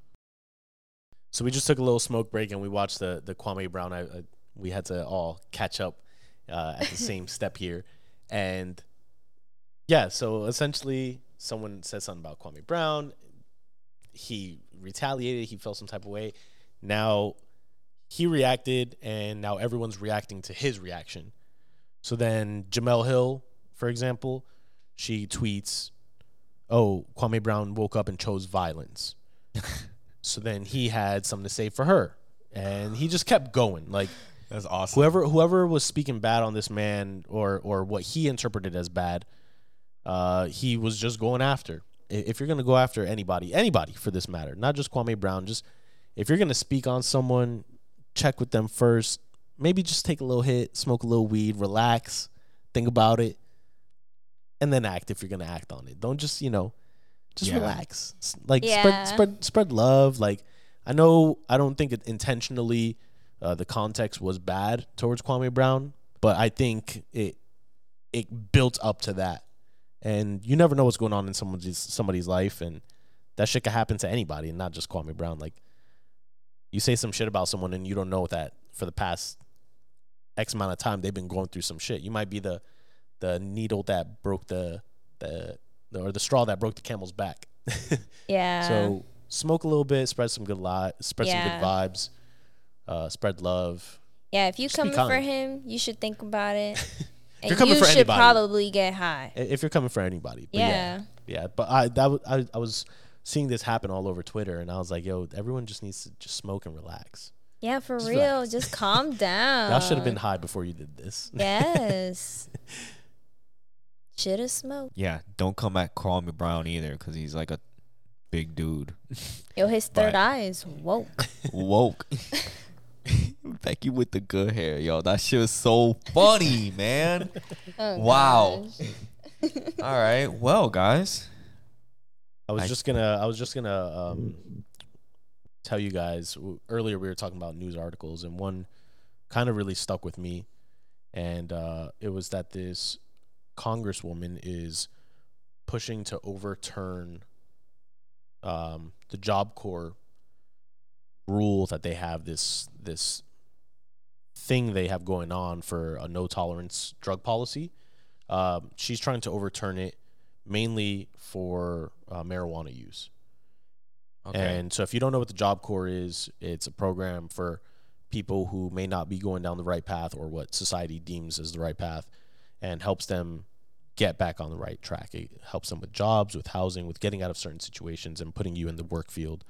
S2: So we just took a little smoke break and we watched the Kwame Brown. We had to all catch up at the same step here. And yeah, so essentially someone said something about Kwame Brown. He retaliated. He felt some type of way. Now he reacted, and now everyone's reacting to his reaction. So then Jamel Hill, for example, she tweets, "Oh, Kwame Brown woke up and chose violence." So then he had something to say for her, and he just kept going. Like,
S3: That's awesome.
S2: whoever was speaking bad on this man, or what he interpreted as bad, he was just going after. If you're gonna go after anybody for this matter, not just Kwame Brown, just if you're gonna speak on someone, check with them first. Maybe just take a little hit, smoke a little weed, relax, think about it, and then act if you're gonna act on it. Don't just
S3: Yeah.
S2: relax. Like
S4: Yeah.
S2: spread love. Like I don't think it intentionally the context was bad towards Kwame Brown, but I think it built up to that. And you never know what's going on in somebody's life, and that shit could happen to anybody, and not just Kwame Brown. Like, you say some shit about someone, and you don't know that for the past X amount of time they've been going through some shit. You might be the needle that broke the straw that broke the camel's back.
S4: Yeah.
S2: So smoke a little bit, spread some good some good
S4: Yeah.
S2: vibes, spread love.
S4: Yeah, if you
S2: Just be
S4: coming for
S2: kind.
S4: him, you should think about it. And
S2: you're coming
S4: you
S2: for
S4: should
S2: anybody.
S4: probably get high.
S2: If you're coming for anybody. But
S4: Yeah.
S2: yeah. But I was seeing this happen all over Twitter, and I was like, yo, everyone just needs to just smoke and relax.
S4: Yeah, for
S2: Just
S4: real.
S2: relax.
S4: Just calm down.
S2: Y'all should have been high before you did this.
S4: Yes. Should have smoked.
S3: Yeah, don't come at Kwame Brown either, because he's like a big dude.
S4: Yo, his third
S3: But-
S4: eye is woke.
S3: Woke. Becky with the good hair, yo. That shit was so funny, man.
S4: Oh,
S3: Wow.
S4: gosh.
S3: All right, well, guys.
S2: I was just gonna tell you guys earlier. We were talking about news articles, and one kind of really stuck with me, and it was that this congresswoman is pushing to overturn the Job Corps rule that they have, this thing they have going on for a no tolerance drug policy. She's trying to overturn it mainly for marijuana use.
S3: Okay.
S2: And so if you don't know what the Job Corps is, it's a program for people who may not be going down the right path, or what society deems as the right path, and helps them get back on the right track. It helps them with jobs, with housing, with getting out of certain situations, and putting you in the work field,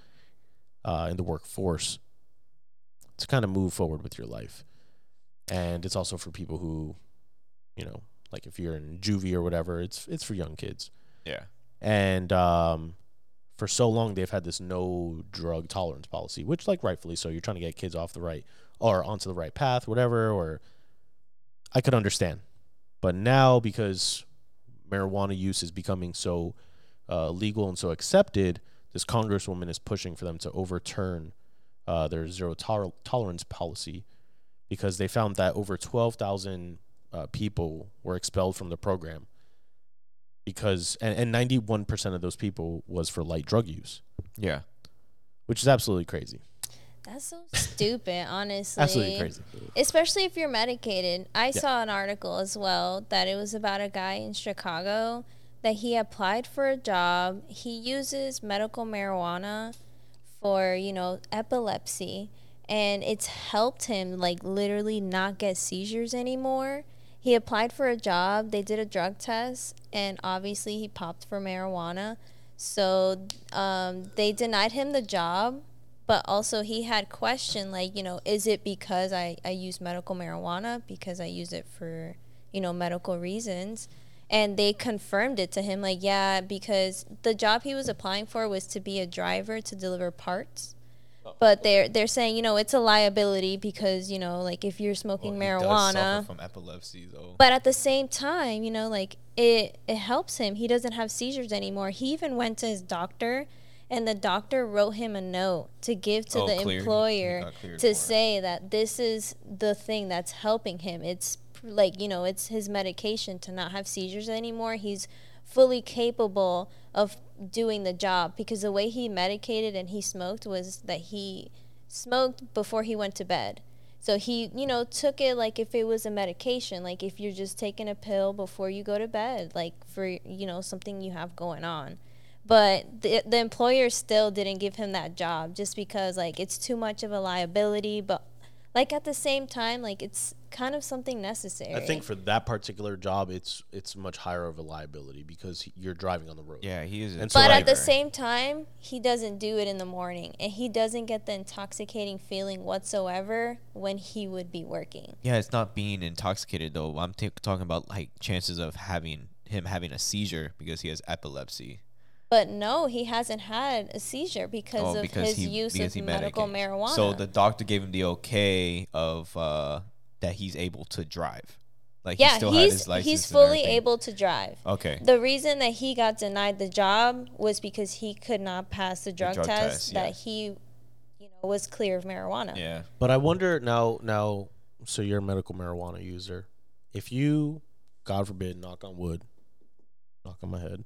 S2: in the workforce, to kind of move forward with your life. And it's also for people who, like if you're in juvie or whatever, it's for young kids.
S3: Yeah.
S2: And for so long they've had this no drug tolerance policy, which, like, rightfully so. You're trying to get kids off the right, or onto the right path, whatever. Or I could understand, but now, because marijuana use is becoming so legal and so accepted, this congresswoman is pushing for them to overturn their zero tolerance policy, because they found that over 12,000 people were expelled from the program, because and 91% of those people was for light drug use,
S3: Yeah.
S2: which is absolutely crazy.
S4: That's so stupid, honestly.
S2: Absolutely crazy.
S4: Especially if you're medicated. I saw an article as well that it was about a guy in Chicago that he applied for a job. He uses medical marijuana for, epilepsy, and it's helped him, like, literally not get seizures anymore. He applied for a job. They did a drug test, and obviously he popped for marijuana. So they denied him the job. But also he had questioned, like, is it because I use medical marijuana, because I use it for, medical reasons? And they confirmed it to him, like, yeah, because the job he was applying for was to be a driver to deliver parts. But they're saying, it's a liability because, like, if you're smoking marijuana.
S3: From epilepsy, though.
S4: But at the same time, like, it helps him. He doesn't have seizures anymore. He even went to his doctor, and the doctor wrote him a note to give to the employer to say that this is the thing that's helping him. It's like, you know, it's his medication to not have seizures anymore, he's fully capable of doing the job, because the way he medicated and he smoked was that he smoked before he went to bed. So he, you know, took it like if it was a medication, like if you're just taking a pill before you go to bed, like for, you know, something you have going on. But the employer still didn't give him that job just because, like, it's too much of a liability. But, like, at the same time, like, it's kind of something necessary.
S2: I think for that particular job, it's much higher of a liability because you're driving on the road.
S3: Yeah, he is.
S2: And
S4: But at the same time, he doesn't do it in the morning, and he doesn't get the intoxicating feeling whatsoever when he would be working.
S3: Yeah, it's not being intoxicated though. I'm talking about like chances of having a seizure because he has epilepsy.
S4: But no, he hasn't had a seizure because of his use of medical marijuana.
S3: So the doctor gave him the okay of that he's able to drive. Like
S4: yeah,
S3: he still had his license.
S4: He's fully able to drive.
S3: Okay.
S4: The reason that he got denied the job was because he could not pass the drug test that he, you know, was clear of marijuana.
S3: Yeah.
S2: But I wonder now, so you're a medical marijuana user. If you, God forbid, knock on wood, knock on my head,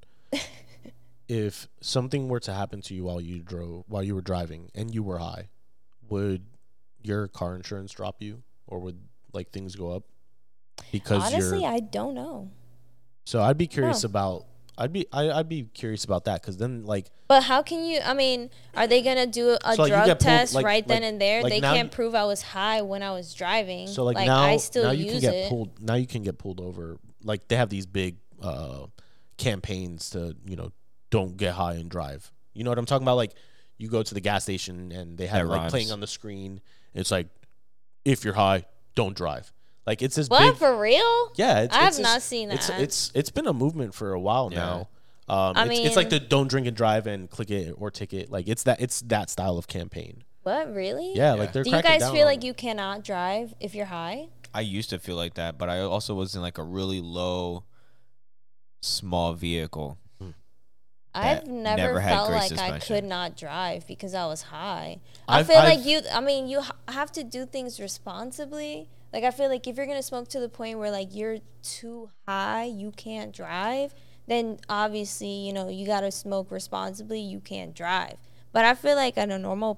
S2: if something were to happen to you while you were driving and you were high, would your car insurance drop you, or would like things go up? Because
S4: honestly, I don't know.
S2: So I'd be curious about. I'd be curious about that, because then like.
S4: But how can you? I mean, are they gonna do a drug test right then and there? They can't prove I was high when I was driving.
S2: So like now, I still use it. Now you can get pulled over. Like they have these big campaigns to, you know, don't get high and drive. You know what I'm talking about? Like you go to the gas station and they have like playing on the screen. It's like, if you're high, don't drive. Like it's this big,
S4: for real?
S2: Yeah,
S4: I have not seen that.
S2: It's been a movement for a while now. It's like the don't drink and drive and click it or ticket. Like it's that style of campaign.
S4: What, really?
S2: Yeah, like they're.
S4: Do you guys feel like you cannot drive if you're high?
S3: I used to feel like that, but I also was in like a really low, small vehicle.
S4: I've never felt like I could not drive because I was high. I feel like you have to do things responsibly. Like, I feel like if you're going to smoke to the point where, like, you're too high, you can't drive, then obviously, you know, you got to smoke responsibly, you can't drive. But I feel like at a normal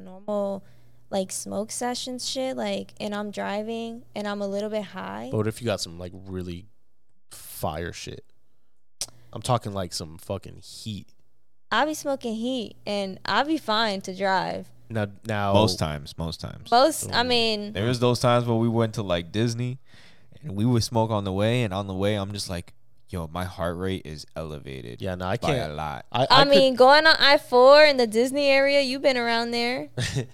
S4: smoke session shit, like, and I'm driving and I'm a little bit high.
S2: But what if you got some, like, really fire shit? I'm talking, like, some fucking heat.
S4: I'll be smoking heat, and I'll be fine to drive.
S2: Now
S3: most times.
S4: I mean,
S3: there was those times where we went to like Disney and we would smoke on the way, and on the way I'm just like, yo, my heart rate is elevated.
S2: Yeah, no, I
S3: by
S2: can't.
S3: A lot.
S4: I mean, going on I-4 in the Disney area, you've been around there.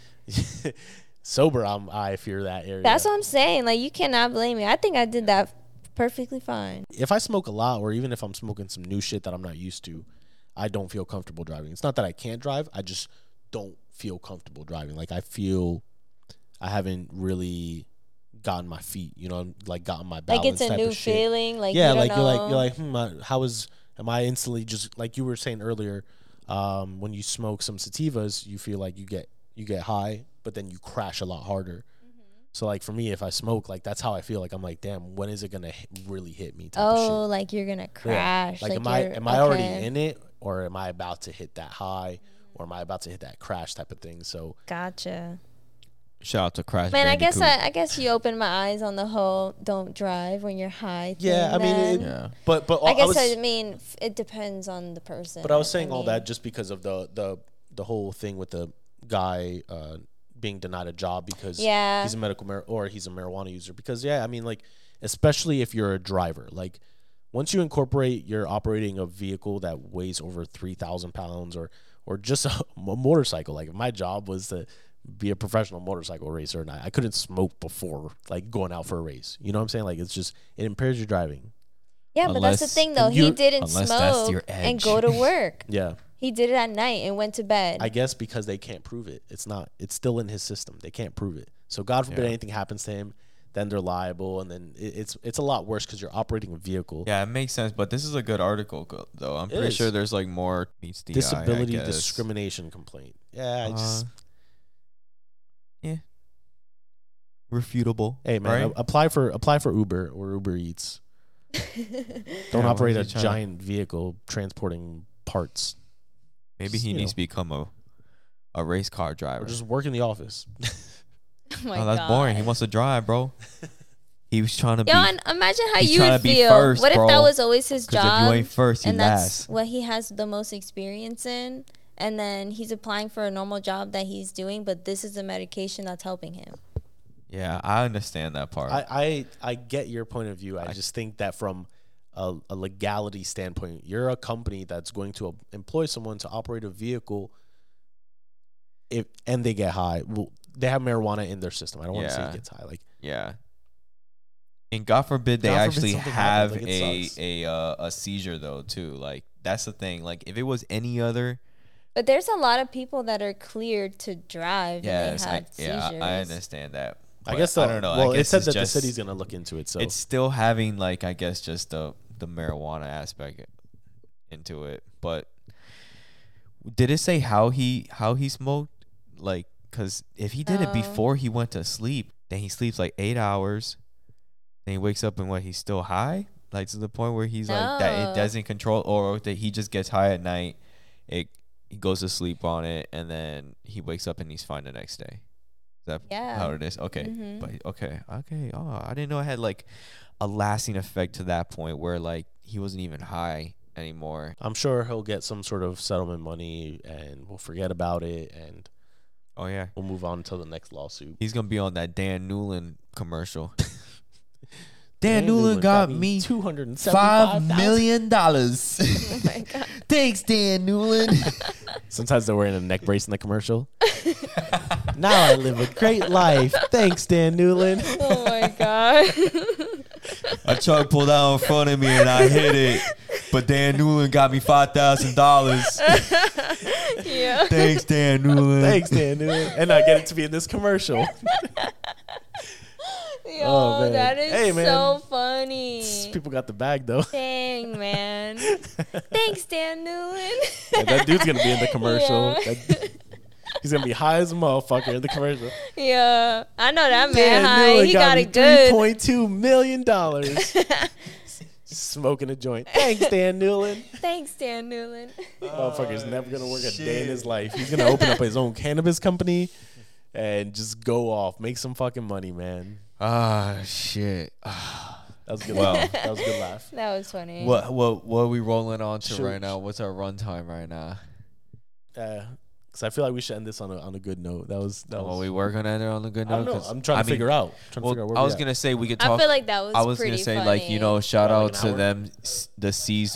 S2: Sober, I fear that area.
S4: That's what I'm saying. Like, you cannot blame me. I think I did that perfectly fine.
S2: If I smoke a lot, or even if I'm smoking some new shit that I'm not used to, I don't feel comfortable driving. It's not that I can't drive, I just don't feel comfortable driving. Like, I feel I haven't really gotten my feet, you know, like gotten my balance.
S4: Like, it's a new feeling. Like,
S2: yeah,
S4: you
S2: like
S4: don't
S2: you're like, am I instantly, just like you were saying earlier, when you smoke some sativas, you feel like you get high, but then you crash a lot harder. So, like, for me, if I smoke, like, that's how I feel. Like, I'm like, damn, when is it going to really hit me type of shit.
S4: Like, you're going to crash.
S2: Yeah. Like, am I already in it, or am I about to hit that high, or am I about to hit that crash type of thing? So,
S4: gotcha.
S3: Shout out to Crash
S4: Man,
S3: Bandicoot.
S4: I guess you opened my eyes on the whole don't drive when you're high thing.
S2: Yeah, I mean, but
S4: I mean, it depends on the person.
S2: But I was saying all that just because of the whole thing with the guy being denied a job because he's a he's a marijuana user. Because I mean, like, especially if you're a driver, like, once you incorporate you're operating a vehicle that weighs over 3,000 pounds or just a motorcycle. Like, if my job was to be a professional motorcycle racer, and I couldn't smoke before, like, going out for a race. You know what I'm saying? Like, it's just, it impairs your driving.
S4: Yeah, but that's the thing, though. He didn't smoke and go to work.
S2: Yeah.
S4: He did it at night and went to bed.
S2: I guess because they can't prove it. It's still in his system. They can't prove it. So God forbid anything happens to him, then they're liable, and then it's a lot worse because you're operating a vehicle.
S3: Yeah, it makes sense. But this is a good article, though. I'm pretty sure there's like more meets the
S2: disability discrimination complaint. Yeah,
S3: refutable.
S2: Hey man,
S3: right?
S2: apply for Uber or Uber Eats. Don't
S3: Yeah,
S2: operate a
S3: what is he trying to-
S2: giant vehicle transporting parts.
S3: Maybe he
S2: you
S3: needs
S2: know.
S3: to become a race car driver.
S2: Or just work in the office.
S4: Oh my
S3: Oh, that's
S4: God.
S3: boring. He wants to drive, bro. He was trying to be.
S4: Yo, and imagine how
S3: he's
S4: you
S3: trying
S4: would
S3: to be
S4: feel.
S3: first,
S4: What if that
S3: bro.
S4: was always his
S3: Because
S4: job?
S3: if you ain't first, you
S4: and that's
S3: last.
S4: what he has the most experience in. And then he's applying for a normal job that he's doing, but this is the medication that's helping him.
S3: Yeah, I understand that part.
S2: I get your point of view. I just think that from a legality standpoint, you're a company that's going to employ someone to operate a vehicle. And they get high, well, they have marijuana in their system. I don't want to say
S3: Yeah.
S2: it gets high. Like,
S3: Yeah. And God forbid they
S2: God forbid
S3: actually
S2: something
S3: have
S2: happens, like, it sucks.
S3: a seizure though too. Like that's the thing. Like if it was any other,
S4: But there's a lot of people that are cleared to drive
S3: yes,
S4: and they had seizures.
S3: I understand that.
S2: I
S3: But
S2: guess
S3: I don't know.
S2: Well,
S3: I
S2: it
S3: guess
S2: said
S3: it's
S2: that the
S3: just-
S2: city's gonna look into it. So
S3: it's still having like I guess just the marijuana aspect into it. But did it say how he smoked? Like, cause if he did it
S4: No.
S3: before he went to sleep, then he sleeps like 8 hours. Then he wakes up and he's still high, like to the point where he's like that
S4: No.
S3: it doesn't control, or that he just gets high at night. He goes to sleep on it, and then he wakes up and he's fine the next day. Is that
S4: Yeah.
S3: how it is? Okay,
S4: Mhm.
S3: but okay. Oh, I didn't know it had like a lasting effect to that point where like he wasn't even high anymore.
S2: I'm sure he'll get some sort of settlement money, and we'll forget about it, and
S3: Oh yeah,
S2: we'll move on to the next lawsuit.
S3: he's gonna be on that Dan Newland commercial. Dan Newland got me $5 million.
S4: Oh my God.
S3: Thanks, Dan Newland.
S2: Sometimes they're wearing a neck brace in the commercial. Now I live a great life. Thanks, Dan Newland.
S4: Oh my God.
S3: A truck pulled out in front of me and I hit it, but Dan Newland got me $5,000.
S4: Yeah.
S3: Thanks, Dan Newland.
S2: Thanks, Dan Newland. And I get it to be in this commercial.
S4: Yo,
S2: Oh, man.
S4: that is
S2: Hey, man.
S4: so funny.
S2: People got the bag, though.
S4: Dang, man. Thanks, Dan Newland.
S2: Yeah, that dude's going to be in the commercial.
S4: Yeah.
S2: He's going to be high as a motherfucker in the commercial.
S4: Yeah. I know that man
S2: Dan
S4: high.
S2: Newland
S4: He got
S2: me
S4: it good.
S2: $3.2 million. Smoking a joint. Thanks, Dan Newland.
S4: Thanks, Dan Newland.
S2: Motherfucker's never gonna work a day in his life. He's gonna open up his own cannabis company and just go off, make some fucking money, man.
S3: Ah, shit.
S2: That was a good.
S3: Well.
S2: That was a good laugh.
S4: That was funny.
S3: What are we rolling on to
S2: Shoot.
S3: right now? What's our runtime right now?
S2: Because I feel like we should end this on a good note. That was.
S3: Well, we were gonna end it on a good
S2: I don't
S3: note.
S2: know.
S3: 'cause,
S2: I'm trying to figure out. Where
S3: I was
S2: we at.
S3: gonna say we could
S4: I
S3: talk.
S4: feel like that was
S3: I was
S4: pretty
S3: gonna say
S4: funny.
S3: like shout
S2: Like
S3: out
S2: an
S3: to
S2: hour?
S3: them, the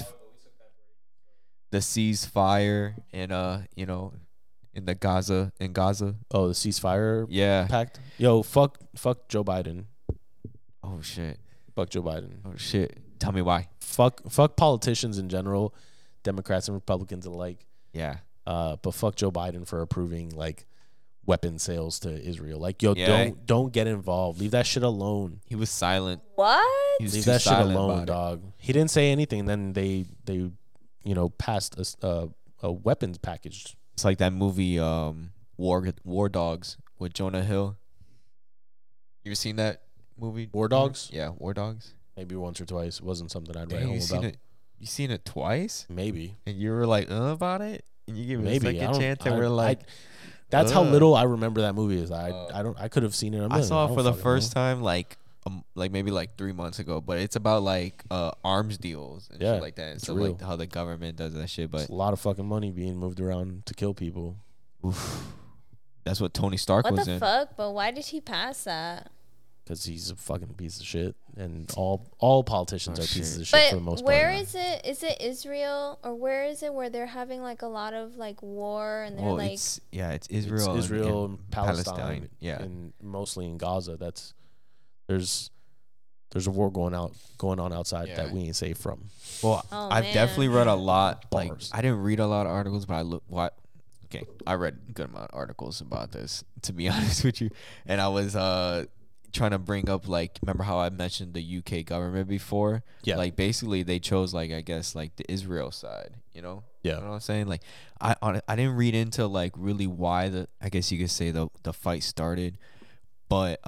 S3: ceasefire in in Gaza.
S2: Oh, the ceasefire
S3: Yeah.
S2: pact. Yo, fuck Joe Biden.
S3: Oh shit.
S2: Fuck Joe Biden.
S3: Oh shit. Tell me why.
S2: Fuck politicians in general, Democrats and Republicans alike.
S3: Yeah.
S2: But fuck Joe Biden for approving like weapon sales to Israel. Like, yo,
S3: Yeah.
S2: don't get involved. Leave that shit alone.
S3: He was silent.
S4: What?
S3: He was
S2: Leave
S3: too
S2: that shit
S3: silent
S2: alone,
S3: about it.
S2: dog. He didn't say anything. Then they passed a weapons package.
S3: It's like that movie War Dogs with Jonah Hill. You ever seen that movie?
S2: War Dogs?
S3: Yeah, War Dogs.
S2: Maybe once or twice. It wasn't something I'd write
S3: Dang,
S2: home
S3: you seen
S2: about.
S3: it? You seen it twice?
S2: Maybe.
S3: And you were like, about it? And you give it
S2: Maybe.
S3: a
S2: I
S3: second
S2: don't-
S3: chance and
S2: I-
S3: we're like,
S2: That's how
S3: Ugh.
S2: little I remember that movie is. I could have seen it.
S3: I saw it for the first time like maybe like 3 months ago, but it's about like arms deals and
S2: Yeah,
S3: shit like that. And
S2: it's
S3: so
S2: real.
S3: like how the government does that shit, but
S2: It's a lot of fucking money being moved around to kill people.
S3: that's what Tony Stark
S4: What
S3: was
S4: the
S3: in.
S4: fuck? But why did he pass that?
S2: Because he's a fucking piece of shit, and all politicians
S3: Oh,
S2: are pieces
S3: shit.
S2: of shit for the
S4: But
S2: most
S4: where
S2: part.
S4: is it? Is it Israel or where is it where they're having like a lot of like war and they're
S3: Well,
S4: like
S3: it's Israel.
S2: It's
S3: and-
S2: Israel
S3: and
S2: and Palestine,
S3: Yeah.
S2: and mostly in Gaza. There's a war going on outside
S3: Yeah.
S2: that we ain't safe from.
S3: Well,
S4: Oh,
S3: I've
S4: man.
S3: definitely read a lot. Like
S2: Bars.
S3: I didn't read a lot of articles, but I read a good amount of articles about this, to be honest with you. And I was trying to bring up like, remember how I mentioned the UK government before?
S2: Yeah.
S3: Like basically they chose like I guess like the Israel side, you know?
S2: Yeah.
S3: You know what I'm saying? Like I didn't read into like really why I guess you could say the fight started. but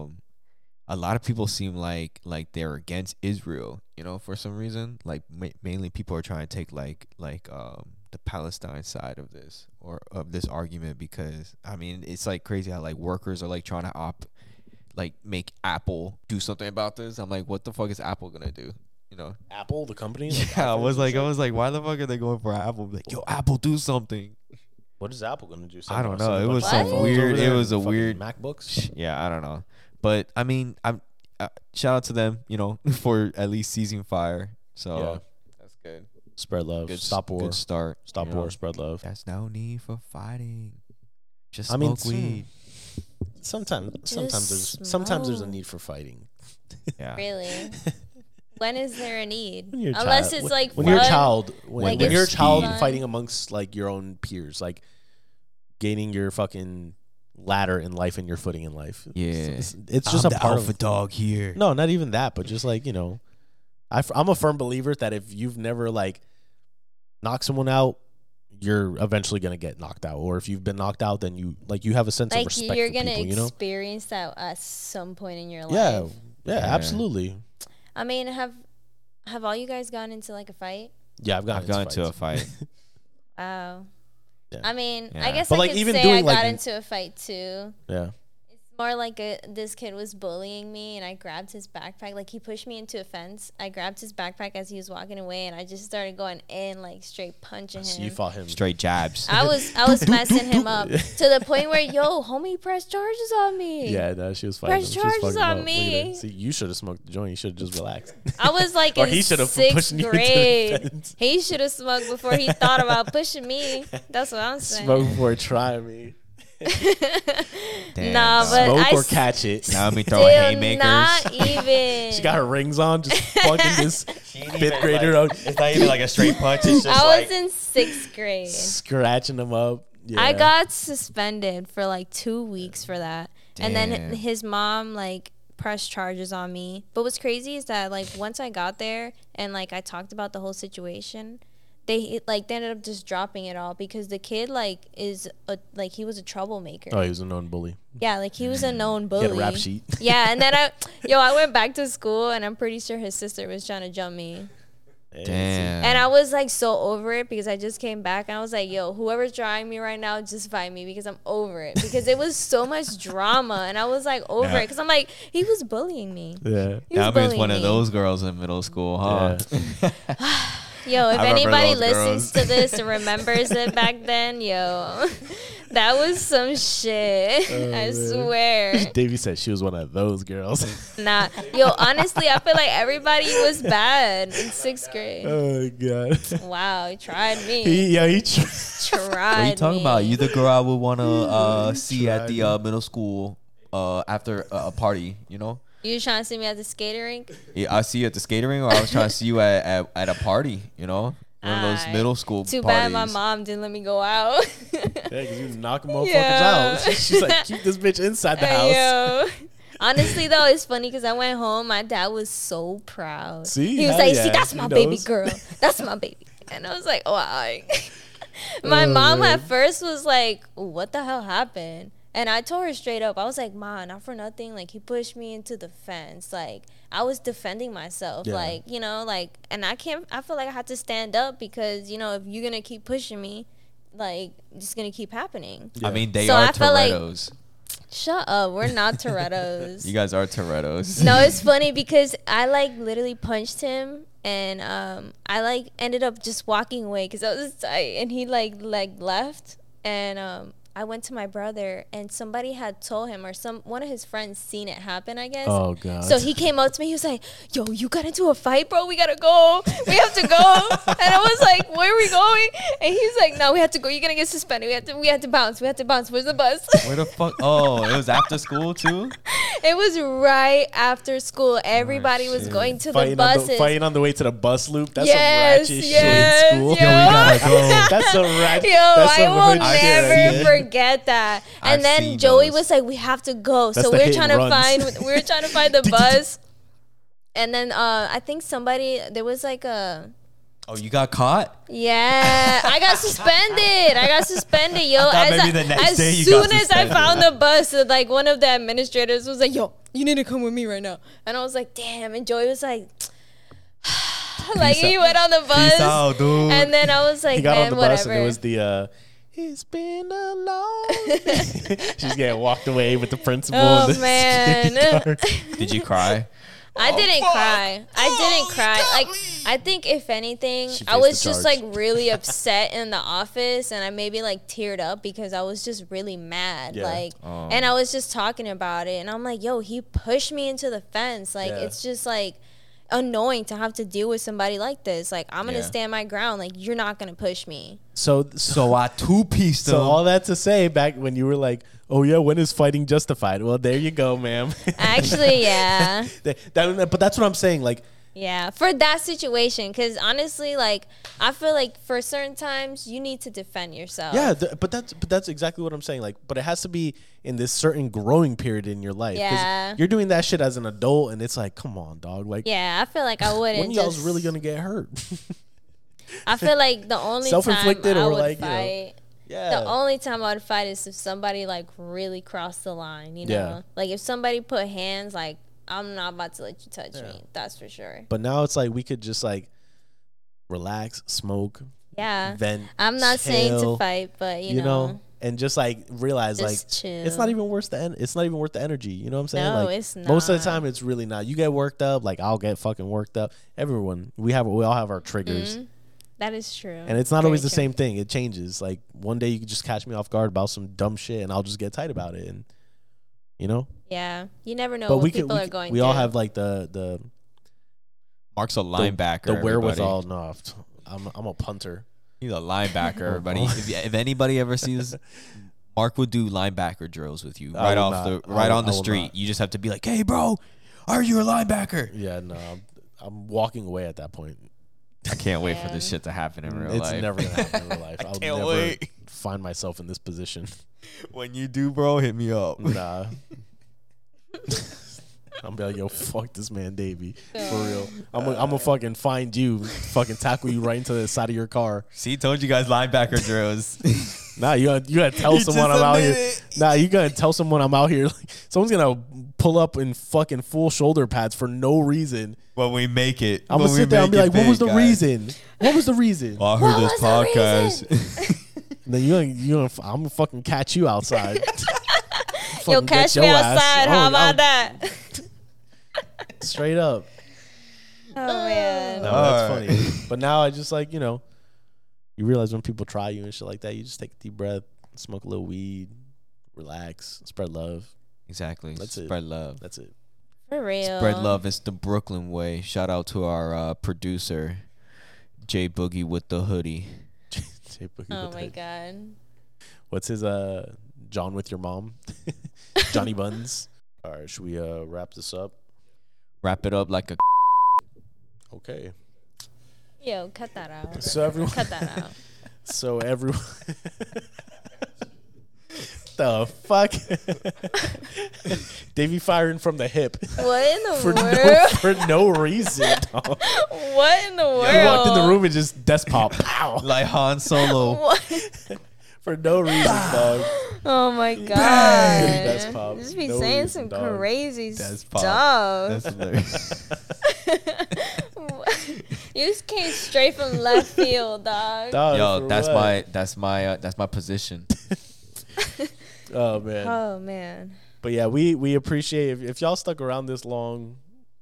S3: a lot of people seem like they're against Israel, you know, for some reason. Like mainly people are trying to take like the Palestine side of this or of this argument, because I mean it's like crazy how like workers are like trying to make Apple do something about this. I'm like, what the fuck is Apple gonna do? You know,
S2: Apple, the company.
S3: yeah, I was like, why the fuck are they going for Apple? Like, yo, Apple, do something.
S2: What is Apple gonna do?
S3: I don't know. It was
S4: some
S3: some weird. It was a
S2: Fucking
S3: weird
S2: MacBooks.
S3: Yeah, I don't know. But I mean, I'm shout out to them, you know, for at least seizing fire. So
S2: Yeah.
S3: that's good.
S2: Spread love.
S3: Good
S2: Stop war.
S3: Good start.
S2: Stop
S3: you
S2: war.
S3: know.
S2: Spread love.
S3: There's no need for fighting. Just
S2: I mean,
S3: smoke weed.
S2: Sometimes there's a need for fighting.
S3: Yeah.
S4: Really? When is there a need?
S2: When you're a
S4: Unless
S2: child.
S4: it's like
S2: When you're a
S4: fun.
S2: child,
S4: Like,
S2: when you're a
S4: it's
S2: child
S4: fun.
S2: fighting amongst like your own peers, like gaining your fucking ladder in life and your footing in life.
S3: Yeah.
S2: It's just a part
S3: alpha
S2: of
S3: dog here.
S2: No, not even that, but just like, you know, I'm a firm believer that if you've never like knocked someone out, you're eventually gonna get knocked out. Or if you've been knocked out, then you have a sense of
S4: Like
S2: respect
S4: you're
S2: for
S4: gonna
S2: people, you know?
S4: experience that at some point in your life.
S2: Yeah, yeah,
S3: Yeah.
S2: absolutely.
S4: I mean, have all you guys gone into like a fight?
S2: Yeah, I've
S3: I've gone into a
S2: fights.
S3: fight.
S4: Wow.
S2: Yeah.
S4: I mean,
S3: Yeah.
S4: I guess
S2: But,
S4: I
S2: like,
S4: could
S2: even
S4: say
S2: doing,
S4: I got
S2: like-
S4: into a fight too.
S2: Yeah.
S4: It's more like this kid was bullying me, and I grabbed his backpack. Like he pushed me into a fence. I grabbed his backpack as he was walking away, and I just started going in, like straight punching
S2: So
S4: him.
S2: you fought him.
S3: Straight jabs.
S4: I was messing him up to the point where homie pressed charges on me.
S2: Yeah, no, she was fighting him.
S4: Press
S2: She was
S4: charges
S2: fucking
S4: on
S2: up. Look at
S4: me.
S2: her. See, you should have smoked the joint. You should have just relaxed.
S4: I was like
S2: Or
S4: in
S2: he should have
S4: sixth
S2: pushed you into the
S4: grade.
S2: fence.
S4: He should have smoked before he thought about pushing me. That's what I'm saying.
S2: Smoke before trying me.
S3: Damn,
S4: Nah,
S3: dog.
S4: but
S2: Smoke
S4: I
S2: or catch it.
S3: Now me throwing
S4: still
S3: haymakers.
S4: not even.
S2: She got her rings on, just fucking this fifth grader up,
S3: It's not even like a straight punch. It's just
S4: I was in sixth grade.
S2: scratching them up. Yeah.
S4: I got suspended for like 2 weeks for that. And then
S3: Damn.
S4: his mom like pressed charges on me. But what's crazy is that like once I got there and like I talked about the whole situation, they ended up just dropping it all because the kid like he was a troublemaker.
S2: Oh, he was a known bully.
S4: Yeah, like he was a known
S2: He
S4: bully.
S2: had a rap sheet.
S4: Yeah, and then I went back to school and I'm pretty sure his sister was trying to jump me.
S3: Damn.
S4: And I was like so over it because I just came back and I was like, yo, whoever's trying me right now, just fight me because I'm over it. Because it was so much drama and I was like over
S3: Yeah.
S4: it because I'm like, he was bullying me.
S2: Yeah.
S4: He was
S3: Now
S4: bullying
S3: means one of
S4: me.
S3: those girls in middle school, huh?
S4: Yo, if
S3: I remember
S4: anybody
S3: those
S4: listens
S3: girls.
S4: to this and remembers it back then, yo, that was some shit. I
S2: man.
S4: swear.
S2: Davey said she was one of those girls.
S4: Nah. Yo, honestly, I feel like everybody was bad in sixth grade.
S2: Oh my god.
S4: Wow, he tried me.
S2: He
S4: Tried
S3: What are you talking
S4: me.
S3: about? You the girl I would want to see at
S2: Tried
S3: the middle school after a party, you know?
S4: You was trying to see me at the skating rink?
S3: Yeah, I see you at the skating ring, or I was trying to see you at a party, you know? One of those
S4: Aight.
S3: middle school
S4: Too
S3: parties.
S4: bad my mom didn't let me go out.
S2: Yeah, because you was knocking motherfuckers
S4: Yeah.
S2: out. She's like, keep this bitch inside the house.
S4: Hey, yo. Honestly, though, it's funny because I went home. My dad was so proud.
S2: See?
S4: He was
S2: Hell
S4: like,
S2: yeah.
S4: see, that's
S2: He
S4: my baby
S2: knows.
S4: girl. That's my baby. And I was like, why? My mom
S2: man.
S4: at first was like, what the hell happened? And I told her straight up, I was like, Ma, not for nothing. Like, he pushed me into the fence. Like, I was defending myself.
S2: Yeah.
S4: Like, you know, like, and I feel like I had to stand up because, you know, if you're going to keep pushing me, like, it's going to keep happening.
S3: I mean, they
S4: So
S3: are
S4: I felt like-
S3: Torettos.
S4: Shut up. We're not Torettos.
S3: You guys are Torettos.
S4: No, it's funny because I like literally punched him and I like ended up just walking away because I was tight and he like left and I went to my brother and somebody had told him or one of his friends seen it happen, I guess.
S2: Oh god.
S4: So he came up to me. He was like, "Yo, you got into a fight, bro. We gotta go. We have to go." And I was like, "Where are we going?" And he's like, "No, we have to go. You're gonna get suspended. We have to bounce. We have to bounce. Where's the bus?"
S3: Where the fuck? Oh, it was after school too?
S4: It was right after school. Everybody was
S3: shit.
S4: going to the
S2: fighting
S4: buses.
S2: fighting on the way to the bus loop. That's
S4: Yes,
S2: some ratchet
S4: yes,
S2: shit in school.
S4: yo. Yo, we gotta
S3: go.
S2: That's some ratchet.
S4: Yo,
S2: that's
S4: I
S2: some
S4: will
S2: hood shit right
S4: never
S2: there.
S4: forget that. And
S3: I've
S4: then
S3: seen
S4: Joey
S3: those.
S4: was like, "We have to go."
S2: That's
S4: So
S2: the
S4: we were
S2: hit
S4: trying
S2: and
S4: to
S2: runs.
S4: find the bus. And then I think there was like a
S3: Oh, you got caught?
S4: Yeah, I got suspended, yo.
S3: I thought maybe the next day you
S4: soon
S3: got
S4: as I
S3: suspended.
S4: found the bus, like one of the administrators was like, "Yo, you need to come with me right now." And I was like, "Damn!" And Joey was like, like he went on the bus,
S3: Peace out, dude.
S4: and then I was like,
S2: He got
S4: "Man,
S2: on the bus
S4: whatever."
S2: and it was the it's been a long day. She's getting walked away with the principal.
S4: Oh,
S2: and the
S4: man.
S2: security guard.
S3: Did you cry?
S4: I didn't cry. Like, I think if anything,
S2: She
S4: I
S2: faced
S4: was
S2: the
S4: just
S2: charge.
S4: like really upset in the office, and I maybe like teared up because I was just really mad.
S2: Yeah.
S4: Like,
S3: Oh.
S4: and I was just talking about it, and I'm like, yo, he pushed me into the fence. Like,
S2: Yeah.
S4: it's just like annoying to have to deal with somebody like this. Like, I'm gonna
S3: Yeah.
S4: stand my ground. Like, you're not gonna push me.
S3: So I two-pieced
S2: So
S3: him.
S2: all that to say, back when you were like, "Oh yeah, when is fighting justified?" Well, there you go, ma'am.
S4: Actually, yeah.
S2: But that's what I'm saying. Like,
S4: Yeah, for that situation, because honestly, like, I feel like for certain times you need to defend yourself.
S2: yeah, but that's exactly what I'm saying. Like, but it has to be in this certain growing period in your life. 'Cause
S4: Yeah.
S2: you're doing that shit as an adult, and it's like, come on, dog. Like,
S4: Yeah, I feel like I wouldn't.
S2: when y'all's
S4: just-
S2: really gonna get hurt?
S4: I feel like the only time
S2: Self-inflicted
S4: I
S2: or
S4: would
S2: like, you know,
S4: fight,
S2: yeah.
S4: the only time I would fight is if somebody like really crossed the line. You know,
S2: Yeah.
S4: like if somebody put hands, like I'm not about to let you touch me. That's for sure.
S2: But now it's like we could just like relax, smoke,
S4: Yeah,
S2: vent.
S4: I'm not saying to
S2: chill,
S4: fight, but you,
S2: you
S4: know,
S2: know, and just like realize like
S4: just chill.
S2: it's not even worth it's not even worth the energy. You know what I'm saying?
S4: No,
S2: like
S4: it's
S2: most of the
S4: not.
S2: time it's really not. You get worked up, like I'll get fucking worked up. Everyone, we all have our triggers.
S4: Mhm. That is true.
S2: And it's not
S4: Very
S2: always the
S4: true.
S2: same thing. It changes. Like one day you can just catch me off guard about some dumb shit and I'll just get tight about it, and you know?
S4: Yeah, you never know
S2: But
S4: what
S2: we
S4: people
S2: could
S4: are going
S2: we
S4: through.
S2: all have like the
S3: Mark's a linebacker.
S2: the
S3: everybody.
S2: wherewithal. No, I'm a punter.
S3: He's a linebacker, everybody. If anybody ever sees, Mark would do linebacker drills with you
S2: I
S3: right
S2: will
S3: off
S2: not.
S3: the right
S2: I
S3: on the
S2: will
S3: street.
S2: not.
S3: You just have to be like, "Hey, bro, are you a linebacker?"
S2: Yeah, no, I'm walking away at that point.
S3: I can't wait for
S4: Man.
S3: this shit to happen in real
S2: It's
S3: life.
S2: never gonna happen in real life. I'll
S3: can't
S2: never
S3: wait.
S2: find myself in this position.
S3: When you do, bro, hit me up.
S2: Nah. I'm be like, yo, fuck this man, Davey. For real. I'm gonna fucking find you, fucking tackle you right into the side of your car.
S3: See, told you guys linebacker drills.
S2: Nah, you gotta tell
S3: He
S2: someone
S3: just
S2: I'm out here.
S3: admitted it.
S2: Nah, you gotta tell someone I'm out here. Like, someone's gonna pull up in fucking full shoulder pads for no reason.
S3: When we make it,
S2: I'm
S3: when
S2: gonna
S3: we
S2: sit there and
S3: make
S2: be
S3: it
S2: like, what was the
S3: big, guys.
S2: reason? What was the reason?
S3: Well, I heard
S4: What
S3: this
S4: was the
S3: podcast.
S2: And then I'm gonna fucking catch you outside.
S4: Yo,
S2: Fucking
S4: catch
S2: get
S4: me
S2: your ass.
S4: outside.
S2: Oh,
S4: How about
S2: I'll-
S4: that?
S2: Straight up.
S4: Oh man.
S2: No,
S3: Alright.
S2: that's funny. But now I just like, you know, you realize when people try you and shit like that, you just take a deep breath, smoke a little weed, relax, spread love.
S3: Exactly.
S2: That's it.
S3: Spread love.
S2: That's it.
S4: For real.
S3: Spread love. It's the Brooklyn way. Shout out to our producer, Jay Boogie with the hoodie.
S2: Jay Boogie
S4: Oh
S2: with
S4: my
S2: the-
S4: god.
S2: What's his John with your mom? Johnny Buns. All right, should we wrap this up?
S3: Wrap it up like a.
S2: Okay.
S4: Yo, cut that out.
S2: So everyone
S4: Cut that out.
S2: So everyone the fuck? Davey firing from the hip
S4: What in the
S2: for
S4: world?
S2: for no reason. Dog.
S4: What in the world?
S2: He walked in the room and just desk pop. Pow.
S3: Like Han Solo.
S4: What?
S2: For no reason, dog.
S4: Oh my god.
S2: That's pop.
S4: Just be
S2: No
S4: saying
S2: reason,
S4: some
S2: dog.
S4: crazy
S3: That's pop.
S4: stuff.
S3: That's hilarious.
S4: You just came straight from left field, dog.
S2: Dog,
S3: Yo,
S2: for
S3: that's
S2: what?
S3: my position.
S2: Oh man.
S4: Oh man.
S2: But yeah, we appreciate if y'all stuck around this long.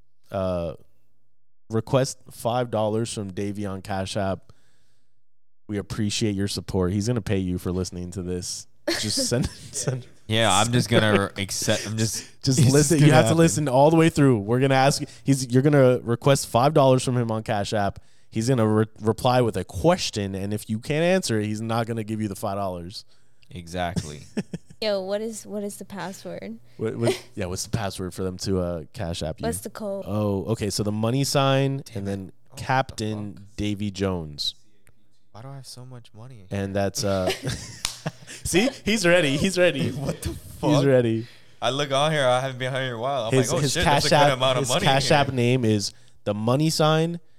S2: Request $5 from Davey on Cash App. We appreciate your support. He's gonna pay you for listening to this. Just send.
S3: Yeah, I'm just gonna accept. I'm just
S2: Just
S3: it's
S2: listen.
S3: gonna
S2: You have to
S3: happen.
S2: listen all the way through. We're gonna ask. You're gonna request $5 from him on Cash App. He's gonna reply with a question, and if you can't answer it, he's not gonna give you the $5.
S3: Exactly.
S4: Yo, what is the password?
S2: What's the password for them to Cash App you?
S4: What's the code?
S2: Oh, okay. So the money sign and then Captain Davy Jones,
S3: Why do I have so much money?
S2: and that's See, he's ready. He's ready.
S3: What the fuck?
S2: He's ready.
S3: I look on here. I haven't been here in a while. I'm
S2: His
S3: like, oh
S2: his
S3: shit, that's
S2: Cash
S3: a good
S2: App
S3: amount of
S2: his
S3: money.
S2: Cash
S3: here.
S2: App name is the money sign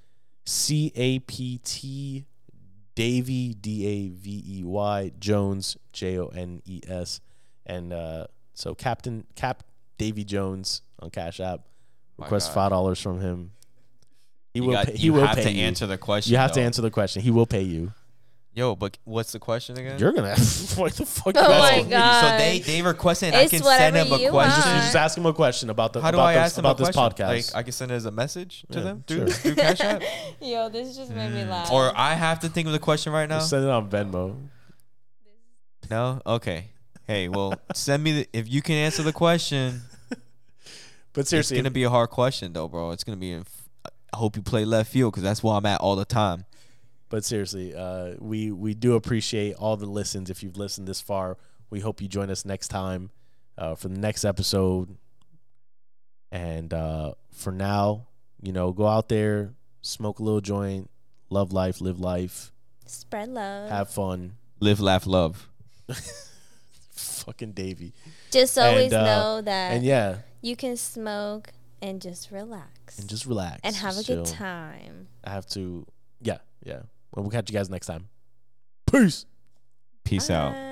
S2: CAPT Davey DAVEY Jones JONES, and so Cap Davey Jones on Cash App. Request $5 from him. He will pay you.
S3: Answer the question.
S2: You have to answer the question. He will pay you.
S3: Yo, but what's the question again?
S2: You're gonna what the fuck?
S4: Oh
S2: you
S4: my
S2: asking me?
S4: God.
S3: So they requested.
S4: It's
S3: I can send him
S4: whatever
S3: a
S4: you
S3: question.
S2: You just ask him a question about the
S3: How do I ask them
S2: about
S3: a
S2: this
S3: question?
S2: podcast.
S3: Like I can send it as a message to
S2: Yeah,
S3: them
S2: sure.
S3: through Cash App,
S4: Yo, this just made me laugh.
S3: or I have to think of the question right now.
S2: Just send it on Venmo.
S3: No, okay. Hey, well, send me if you can answer the question.
S2: But seriously,
S3: It's gonna be a hard question though, bro. It's gonna be. I hope you play left field because that's where I'm at all the time.
S2: But seriously, we do appreciate all the listens. If you've listened this far, we hope you join us next time for the next episode. And for now, go out there, smoke a little joint, love life, live life,
S4: Spread love.
S2: have fun.
S3: Live, laugh, love.
S2: Fucking Davey.
S4: Just always
S2: And,
S4: know that
S2: And yeah,
S4: you can smoke and just relax.
S2: and just relax.
S4: and have a
S2: just
S4: good
S2: chill.
S4: time.
S2: I have to, yeah. Well, we'll catch you guys next time. Peace.
S3: Peace out.
S4: Bye.